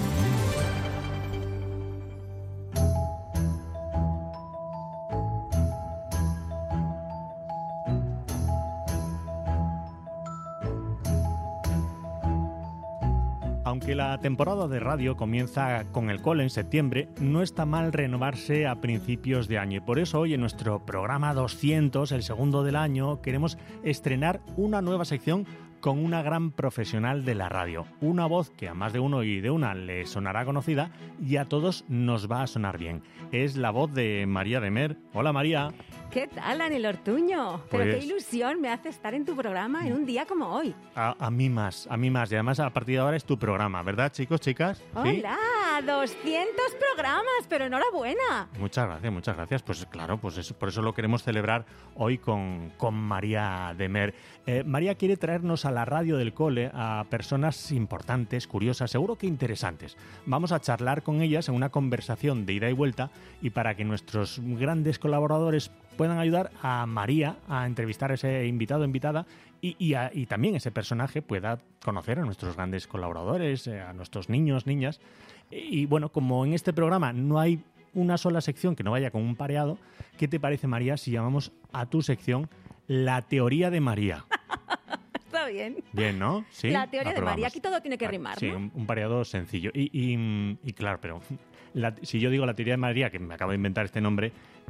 Aunque la temporada de radio comienza con el cole en septiembre, no está mal renovarse a principios de año. Y por eso hoy en nuestro programa 200, el segundo del año, queremos estrenar una nueva sección con una gran profesional de la radio. Una voz que a más de uno y de una le sonará conocida y a todos nos va a sonar bien. Es la voz de María de Mer. Hola, María. ¿Qué tal, Daniel Ortuño? Pero Pues- qué ilusión me hace estar en tu programa en un día como hoy. A mí más. Y además a partir de ahora es tu programa, ¿verdad, chicos, chicas? ¿Sí? ¡Hola! 200 programas, pero enhorabuena. Muchas gracias. Pues claro, por eso lo queremos celebrar hoy con María de Mer. María quiere traernos a la radio del cole a personas importantes, curiosas, seguro que interesantes. Vamos a charlar con ellas en una conversación de ida y vuelta y para que nuestros grandes colaboradores puedan ayudar a María a entrevistar a ese invitado o invitada y también ese personaje pueda conocer a nuestros grandes colaboradores, a nuestros niños, niñas. Y bueno, como en este programa no hay una sola sección que no vaya con un pareado, ¿qué te parece, María, si llamamos a tu sección La Teoría de María? Está bien. Bien, ¿no? Sí. La teoría de Aprobamos. María, aquí todo tiene que rimar, Sí, ¿no? un pareado sencillo. Y claro, pero si yo digo la teoría de María, que me acabo de inventar este nombre,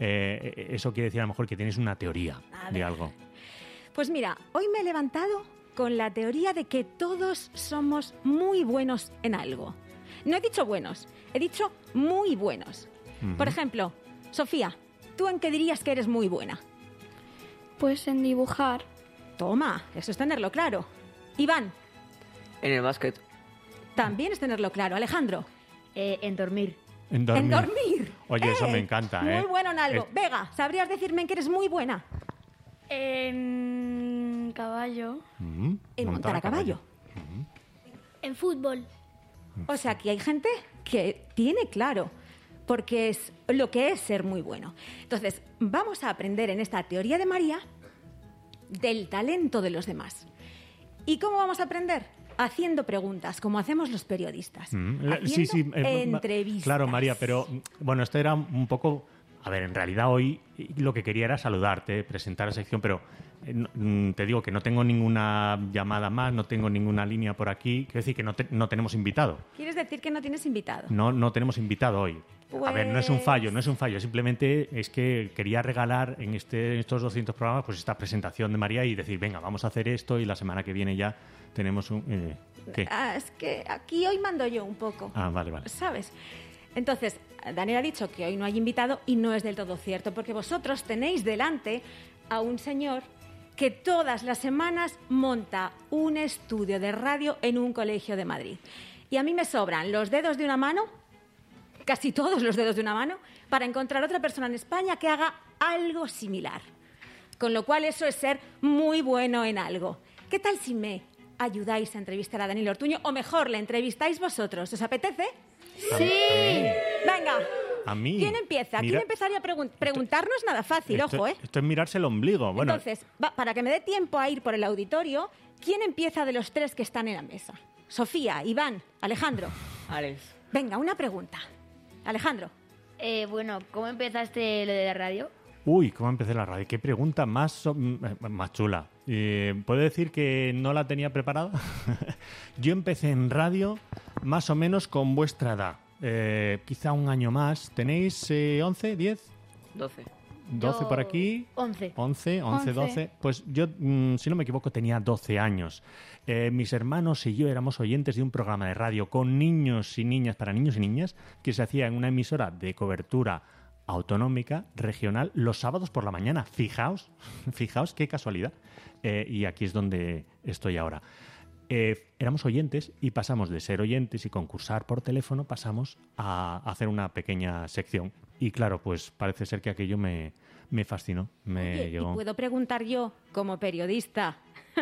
eso quiere decir a lo mejor que tienes una teoría de algo. Pues mira, hoy me he levantado con la teoría de que todos somos muy buenos en algo. No he dicho buenos, he dicho muy buenos. Por ejemplo, Sofía, ¿tú en qué dirías que eres muy buena? Pues en dibujar. Toma, eso es tenerlo claro. Iván, En el básquet. también es tenerlo claro. Alejandro, en dormir. En dormir. en dormir. Oye, eso me encanta, ¿eh? Muy bueno en algo. Es- Vega, ¿sabrías decirme en que eres muy buena? En caballo. En montar a caballo. En fútbol. O sea, que hay gente que tiene claro, porque es lo que es ser muy bueno. Entonces, vamos a aprender en esta teoría de María del talento de los demás. ¿Y cómo vamos a aprender? Haciendo preguntas, como hacemos los periodistas. Sí, Haciendo entrevistas. Claro, María, pero bueno, esto era un poco A ver, en realidad hoy lo que quería era saludarte, presentar la sección, pero te digo que no tengo ninguna llamada más, no tengo ninguna línea por aquí. Quiero decir que no tenemos invitado. ¿Quieres decir que no tienes invitado? No tenemos invitado hoy. Pues... A ver, no es un fallo. Simplemente es que quería regalar en estos 200 programas pues esta presentación de María y decir, venga, vamos a hacer esto y la semana que viene ya tenemos un... ¿Qué? Es que aquí hoy mando yo un poco. Vale. ¿Sabes? Entonces, Daniel ha dicho que hoy no hay invitado y no es del todo cierto, porque vosotros tenéis delante a un señor que todas las semanas monta un estudio de radio en un colegio de Madrid. Y a mí me sobran los dedos de una mano, casi todos los dedos de una mano, para encontrar otra persona en España que haga algo similar. Con lo cual eso es ser muy bueno en algo. ¿Qué tal si me ayudáis a entrevistar a Daniel Ortuño? O mejor, le entrevistáis vosotros. ¿Os apetece? ¡Sí! Venga. A mí. ¿Quién empieza? ¿Quién empezaría a preguntar? No es nada fácil, ojo, ¿eh? Esto es mirarse el ombligo. Bueno. Entonces, para que me dé tiempo a ir por el auditorio, ¿quién empieza de los tres que están en la mesa? Sofía, Iván, Alejandro. Alex. Venga, una pregunta. Alejandro. Bueno, ¿cómo empezaste lo de la radio? Uy, ¿cómo empecé la radio? Qué pregunta más chula. ¿Puedo decir que no la tenía preparada? Yo empecé en radio más o menos con vuestra edad. Quizá un año más. ¿Tenéis 11, 10? 12. 12 por aquí. 11. 12. Pues yo, si no me equivoco, tenía 12 años. Mis hermanos y yo éramos oyentes de un programa de radio con niños y niñas, para niños y niñas, que se hacía en una emisora de cobertura autonómica, regional, los sábados por la mañana. Fijaos qué casualidad. Y aquí es donde estoy ahora. Éramos oyentes y pasamos de ser oyentes y concursar por teléfono, pasamos a hacer una pequeña sección. Y claro, pues parece ser que aquello me fascinó. Oye, llegó. ¿y puedo preguntar yo, como periodista,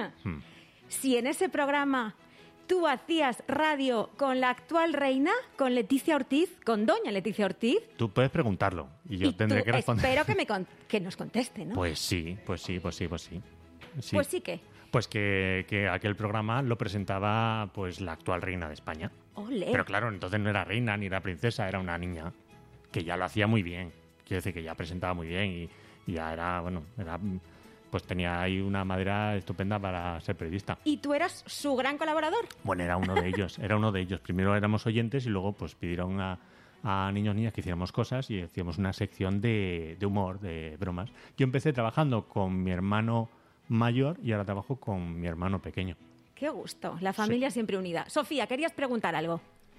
si en ese programa tú hacías radio con la actual reina, con Leticia Ortiz, con doña Leticia Ortiz? Tú puedes preguntarlo y yo tendré que responder. Espero que nos conteste, ¿no? Pues sí. Pues sí que... Pues que aquel programa lo presentaba pues la actual reina de España. ¡Ole! Pero claro, entonces no era reina ni era princesa, era una niña que ya lo hacía muy bien. Quiero decir que ya presentaba muy bien y ya era, pues tenía ahí una madera estupenda para ser periodista. ¿Y tú eras su gran colaborador? Bueno, era uno de ellos. Primero éramos oyentes y luego pues pidieron a niños y niñas que hiciéramos cosas y hacíamos una sección de humor, de bromas. Yo empecé trabajando con mi hermano mayor y ahora trabajo con mi hermano pequeño. Qué gusto, la familia siempre unida. Sofía, querías preguntar algo.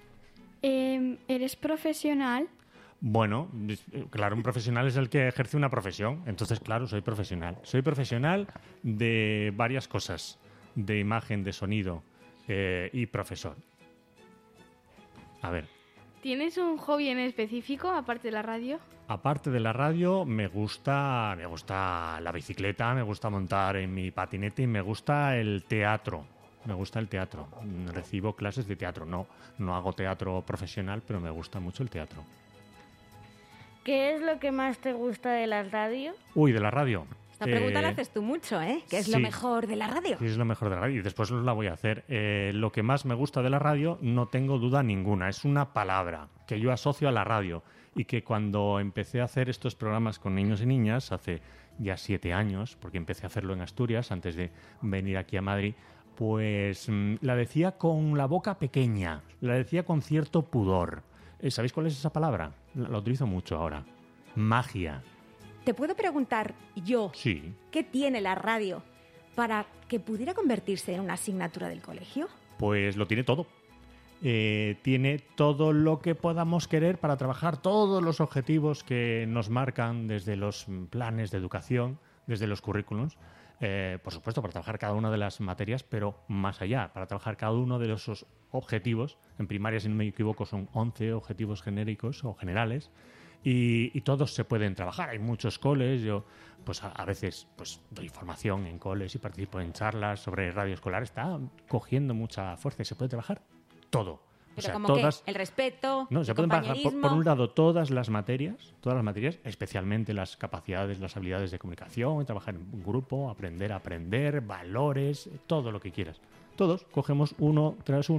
¿Eres profesional? Bueno, claro, un profesional es el que ejerce una profesión. Entonces, claro, soy profesional. Soy profesional de varias cosas. De imagen, de sonido y profesor. A ver. ¿Tienes un hobby en específico, aparte de la radio? Aparte de la radio, me gusta la bicicleta, me gusta montar en mi patinete y me gusta el teatro. Recibo clases de teatro. No hago teatro profesional, pero me gusta mucho el teatro. ¿Qué es lo que más te gusta de la radio? Uy, de la radio. Esta pregunta la haces tú mucho, ¿eh? ¿Qué es lo mejor de la radio? ¿Qué es lo mejor de la radio? Y después la voy a hacer. Lo que más me gusta de la radio, no tengo duda ninguna. Es una palabra que yo asocio a la radio y que cuando empecé a hacer estos programas con niños y niñas, hace ya 7 años, porque empecé a hacerlo en Asturias antes de venir aquí a Madrid, pues la decía con la boca pequeña, la decía con cierto pudor. ¿Sabéis cuál es esa palabra? La utilizo mucho ahora. Magia. ¿Te puedo preguntar yo qué tiene la radio para que pudiera convertirse en una asignatura del colegio? Pues lo tiene todo. Tiene todo lo que podamos querer para trabajar todos los objetivos que nos marcan desde los planes de educación, desde los currículums. Por supuesto, para trabajar cada una de las materias, pero más allá, para trabajar cada uno de esos objetivos. En primaria, si no me equivoco, son 11 objetivos genéricos o generales. Y todos se pueden trabajar. Hay muchos coles. Yo, pues a veces, pues doy formación en coles y participo en charlas sobre radio escolar. Está cogiendo mucha fuerza y se puede trabajar todo. Pero como todas, que el respeto, no, se pueden trabajar por un lado todas las materias, especialmente las capacidades, las habilidades de comunicación, trabajar en un grupo, aprender, valores, todo lo que quieras. Todos cogemos uno tras uno,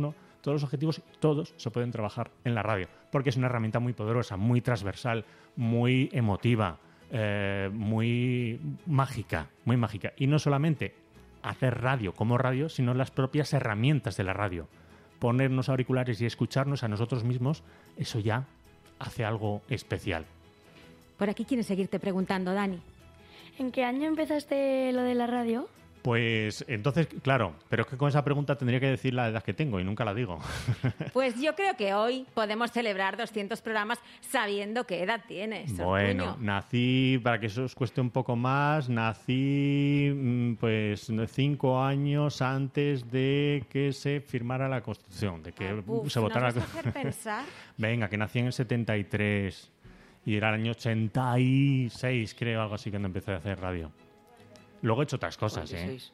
todos los objetivos, todos se pueden trabajar en la radio, porque es una herramienta muy poderosa, muy transversal, muy emotiva, muy mágica. Y no solamente hacer radio como radio, sino las propias herramientas de la radio. Ponernos auriculares y escucharnos a nosotros mismos, eso ya hace algo especial. Por aquí quieren seguirte preguntando, Dani. ¿En qué año empezaste lo de la radio? Pues entonces, claro, pero es que con esa pregunta tendría que decir la edad que tengo y nunca la digo. Pues yo creo que hoy podemos celebrar 200 programas sabiendo qué edad tienes. Bueno, Ortuño. nací, para que eso os cueste un poco más, nací pues 5 años antes de que se firmara la Constitución, de que se votara ¿nos vas a hacer pensar? Venga, que nací en el 73 y era el año 86, creo, algo así, cuando empecé a hacer radio. Luego he hecho otras cosas, 46.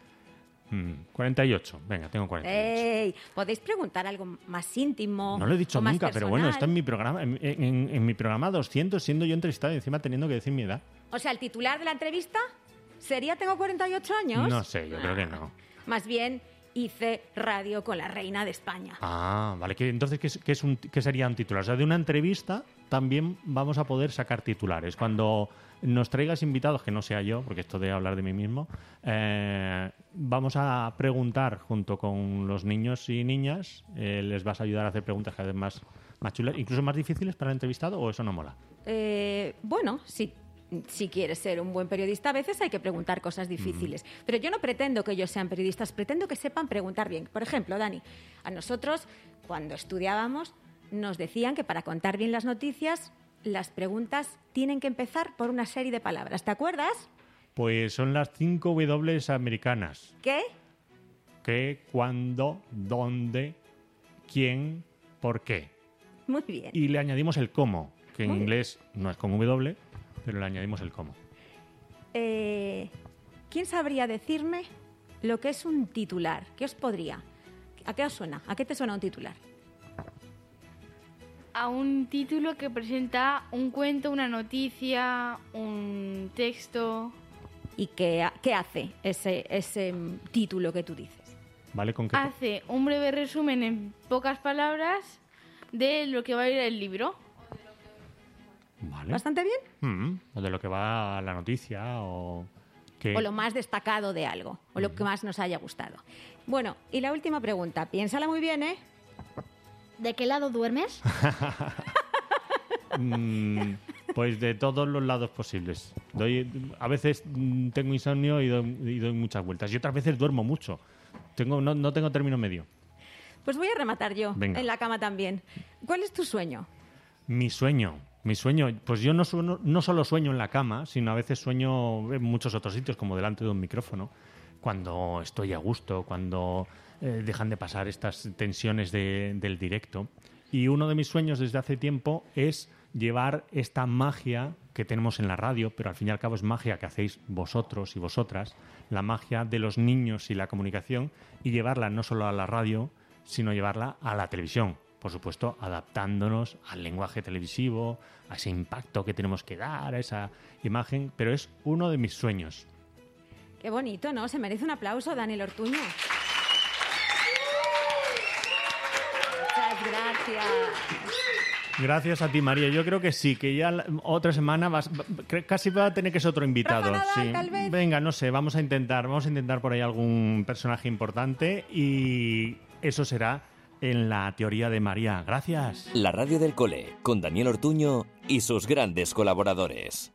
48. Venga, tengo 48. ¡Ey! ¿Podéis preguntar algo más íntimo? No lo he dicho o más nunca, pero bueno, personal? está en mi programa, en mi programa 200, siendo yo entrevistado y encima teniendo que decir mi edad. O sea, el titular de la entrevista sería ¿tengo 48 años? No sé, yo creo que no. Más bien, hice radio con la reina de España. Ah, vale. Entonces, ¿qué sería un titular? O sea, de una entrevista también vamos a poder sacar titulares. Cuando nos traigas invitados, que no sea yo, porque esto de hablar de mí mismo, vamos a preguntar junto con los niños y niñas, les vas a ayudar a hacer preguntas cada vez más chulas, incluso más difíciles para el entrevistado, ¿o eso no mola? Bueno, si quieres ser un buen periodista, a veces hay que preguntar cosas difíciles. Pero yo no pretendo que ellos sean periodistas, pretendo que sepan preguntar bien. Por ejemplo, Dani, a nosotros, cuando estudiábamos, nos decían que para contar bien las noticias, las preguntas tienen que empezar por una serie de palabras. ¿Te acuerdas? Pues son las 5 W americanas. ¿Qué? ¿Qué, cuándo, dónde, quién, por qué? Muy bien. Y le añadimos el cómo, que en Muy inglés no es con W, pero le añadimos el cómo. ¿Quién sabría decirme lo que es un titular? ¿Qué os podría? ¿A qué os suena? ¿A qué te suena un titular? A un título que presenta un cuento, una noticia, un texto. ¿Y qué hace ese título que tú dices? ¿Vale? ¿Con qué? Hace un breve resumen en pocas palabras de lo que va a ir el libro. Vale. ¿Bastante bien? O de lo que va la noticia o... O lo más destacado de algo, o lo que más nos haya gustado. Bueno, y la última pregunta, piénsala muy bien, ¿eh? ¿De qué lado duermes? Pues de todos los lados posibles. A veces tengo insomnio y doy muchas vueltas. Y otras veces duermo mucho. No tengo término medio. Pues voy a rematar yo, Venga. en la cama también. ¿Cuál es tu sueño? Mi sueño, pues yo no solo sueño en la cama, sino a veces sueño en muchos otros sitios, como delante de un micrófono, cuando estoy a gusto, cuando dejan de pasar estas tensiones del directo. Y uno de mis sueños desde hace tiempo es llevar esta magia que tenemos en la radio, pero al fin y al cabo es magia que hacéis vosotros y vosotras, la magia de los niños y la comunicación, y llevarla no solo a la radio, sino llevarla a la televisión. Por supuesto, adaptándonos al lenguaje televisivo, a ese impacto que tenemos que dar, a esa imagen, pero es uno de mis sueños. Qué bonito, ¿no? Se merece un aplauso, Daniel Ortuño. Muchas gracias. Gracias a ti, María. Yo creo que sí, que ya otra semana casi va a tener que ser otro invitado. Rafa Nadal, sí. tal vez. Venga, no sé, vamos a intentar por ahí algún personaje importante y eso será en la teoría de María. Gracias. La radio del cole, con Daniel Ortuño y sus grandes colaboradores.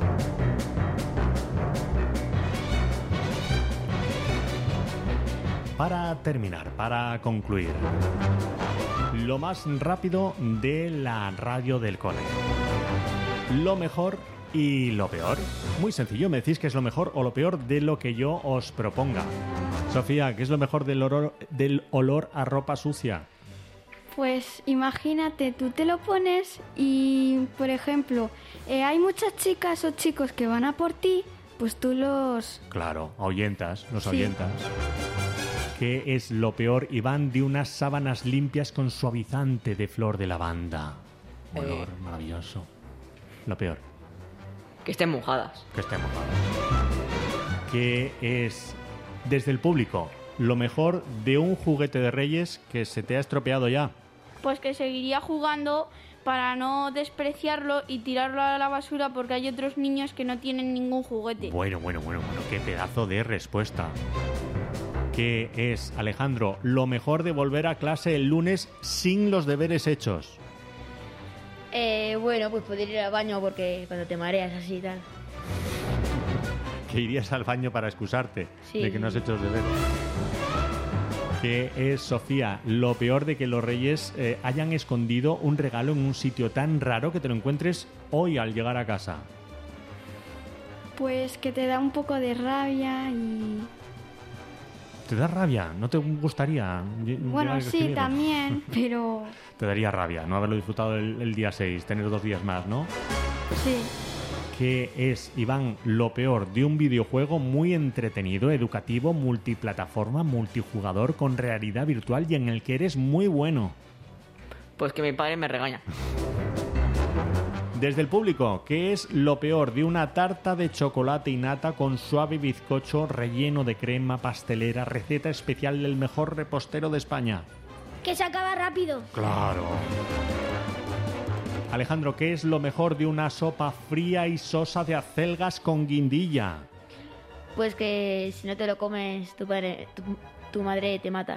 Para terminar, para concluir, lo más rápido de la radio del cole. Lo mejor y lo peor. Muy sencillo, me decís qué es lo mejor o lo peor de lo que yo os proponga. Sofía, ¿qué es lo mejor del olor a ropa sucia? Pues imagínate, tú te lo pones y, por ejemplo, hay muchas chicas o chicos que van a por ti, pues tú los... Claro, ahuyentas, los Sí. ahuyentas. ¿Qué es lo peor, Iván, de unas sábanas limpias con suavizante de flor de lavanda? Un olor maravilloso. Lo peor. Que estén mojadas. Que estén mojadas. ¿Qué es, desde el público, lo mejor de un juguete de Reyes que se te ha estropeado ya? Pues que seguiría jugando para no despreciarlo y tirarlo a la basura porque hay otros niños que no tienen ningún juguete. Bueno, qué pedazo de respuesta. ¿Qué es, Alejandro, lo mejor de volver a clase el lunes sin los deberes hechos? Bueno, pues poder ir al baño porque cuando te mareas así y tal. Que irías al baño para excusarte de que no has hecho los deberes. ¿Qué es, Sofía, lo peor de que los Reyes hayan escondido un regalo en un sitio tan raro que te lo encuentres hoy al llegar a casa? Pues que te da un poco de rabia y... ¿Te da rabia? ¿No te gustaría? Bueno, sí, también, pero... Te daría rabia no haberlo disfrutado el día 6, tener 2 días más, ¿no? Sí. ¿Qué es, Iván, lo peor de un videojuego muy entretenido, educativo, multiplataforma, multijugador, con realidad virtual y en el que eres muy bueno? Pues que mi padre me regaña. Desde el público, ¿qué es lo peor de una tarta de chocolate y nata con suave bizcocho relleno de crema pastelera, receta especial del mejor repostero de España? ¡Que se acaba rápido! ¡Claro! Alejandro, ¿qué es lo mejor de una sopa fría y sosa de acelgas con guindilla? Pues que si no te lo comes, tu madre te mata.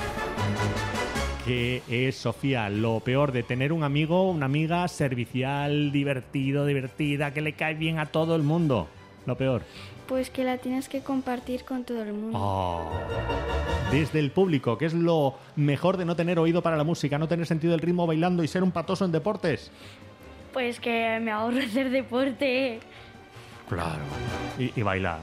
¿Qué es, Sofía, lo peor de tener un amigo o una amiga servicial, divertida, que le cae bien a todo el mundo? Lo peor. Pues que la tienes que compartir con todo el mundo. Oh. Desde el público, ¿qué es lo mejor de no tener oído para la música, no tener sentido del ritmo bailando y ser un patoso en deportes? Pues que me ahorro hacer deporte. Claro. Y bailar.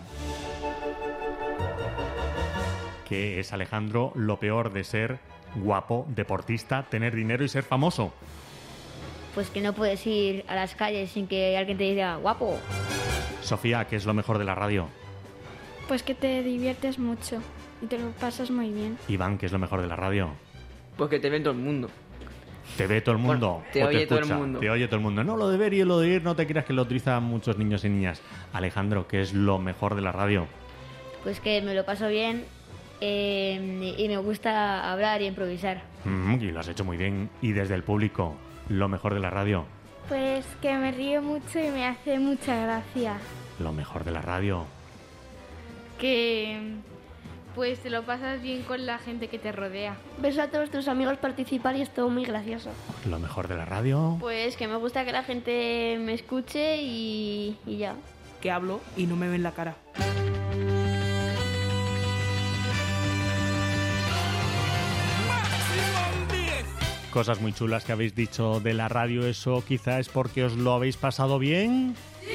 ¿Qué es, Alejandro, lo peor de ser guapo, deportista, tener dinero y ser famoso? Pues que no puedes ir a las calles sin que alguien te diga guapo. Sofía, ¿qué es lo mejor de la radio? Pues que te diviertes mucho y te lo pasas muy bien. Iván, ¿qué es lo mejor de la radio? Pues que te ve todo el mundo. ¿Te ve todo el mundo? Bueno, te oye todo el mundo. Te oye todo el mundo. No, lo de ver y lo de ir, no te creas que lo utilizan muchos niños y niñas. Alejandro, ¿qué es lo mejor de la radio? Pues que me lo paso bien y me gusta hablar y improvisar. Y lo has hecho muy bien. Y desde el público, lo mejor de la radio. Pues que me río mucho y me hace mucha gracia. Lo mejor de la radio. Que pues te lo pasas bien con la gente que te rodea. Ves a todos tus amigos participar y es todo muy gracioso. Lo mejor de la radio. Pues que me gusta que la gente me escuche y ya. Que hablo y no me ven la cara. Cosas muy chulas que habéis dicho de la radio. ¿Eso quizá es porque os lo habéis pasado bien? ¡Sí!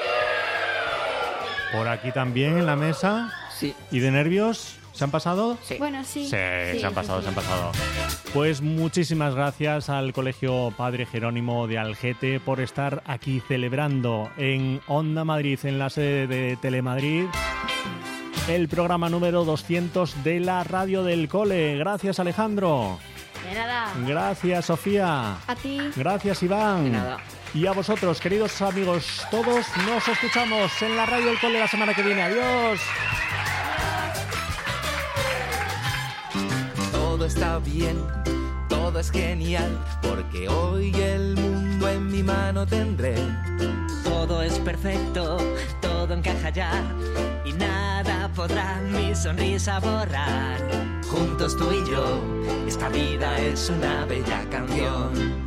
¿Por aquí también en la mesa? Sí. ¿Y de nervios? ¿Se han pasado? Sí. Bueno, sí. Sí, se han pasado. Pues muchísimas gracias al Colegio Padre Jerónimo de Algete por estar aquí celebrando en Onda Madrid, en la sede de Telemadrid, el programa número 200 de la Radio del Cole. Gracias, Alejandro. De nada. Gracias, Sofía. A ti. Gracias, Iván. De nada. Y a vosotros, queridos amigos, todos nos escuchamos en la Radio del Cole la semana que viene. Adiós. Todo está bien, todo es genial, porque hoy el mundo en mi mano tendré. Todo es perfecto, todo encaja ya, y nada podrá mi sonrisa borrar. Juntos tú y yo, esta vida es una bella canción.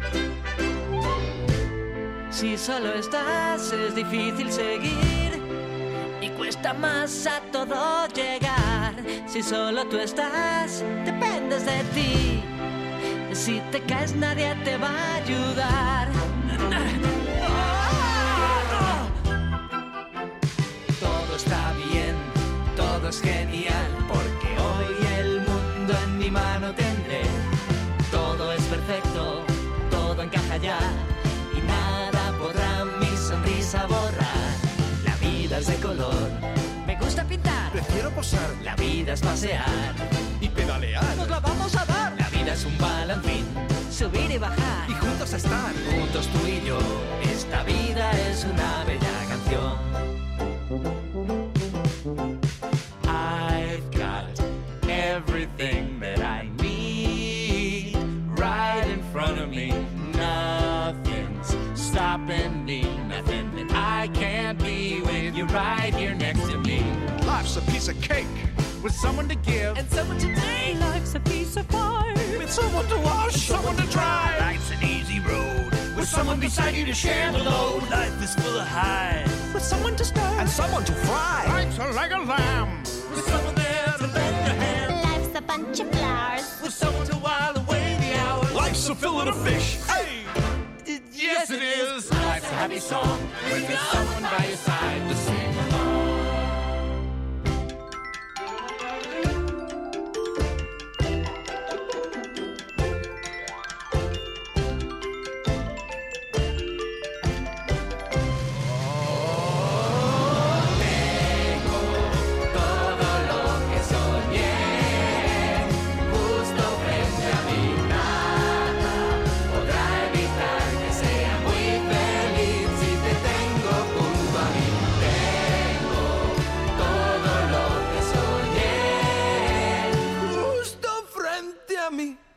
Si solo estás es difícil seguir y cuesta más a todo llegar. Si solo tú estás, dependes de ti. Si te caes nadie te va a ayudar. Todo está bien, todo es genial, porque hoy el mundo en mi mano tendré. Todo es perfecto, todo encaja ya, y nada podrá mi sonrisa borrar. La vida es de color, me gusta pintar, prefiero posar, la vida es pasear y pedalear. Nos la vamos a dar. La vida es un balancín, subir y bajar, y juntos estar, juntos tú y yo. Esta vida es una bella canción. I've got right here next to me. Life's a piece of cake with someone to give And someone to take. Life's a piece of pie with someone to wash, someone to dry. Life's an easy road with someone beside you to share the load. Life is full of highs with someone to stir and someone to fry. Life's like a lamb with someone there to lend a hand. Life's a bunch of flowers with someone to while away the hours. Life's a fillet of fish. Hey, yes it is. Life's a happy song when there's someone by your side to sing along. Me.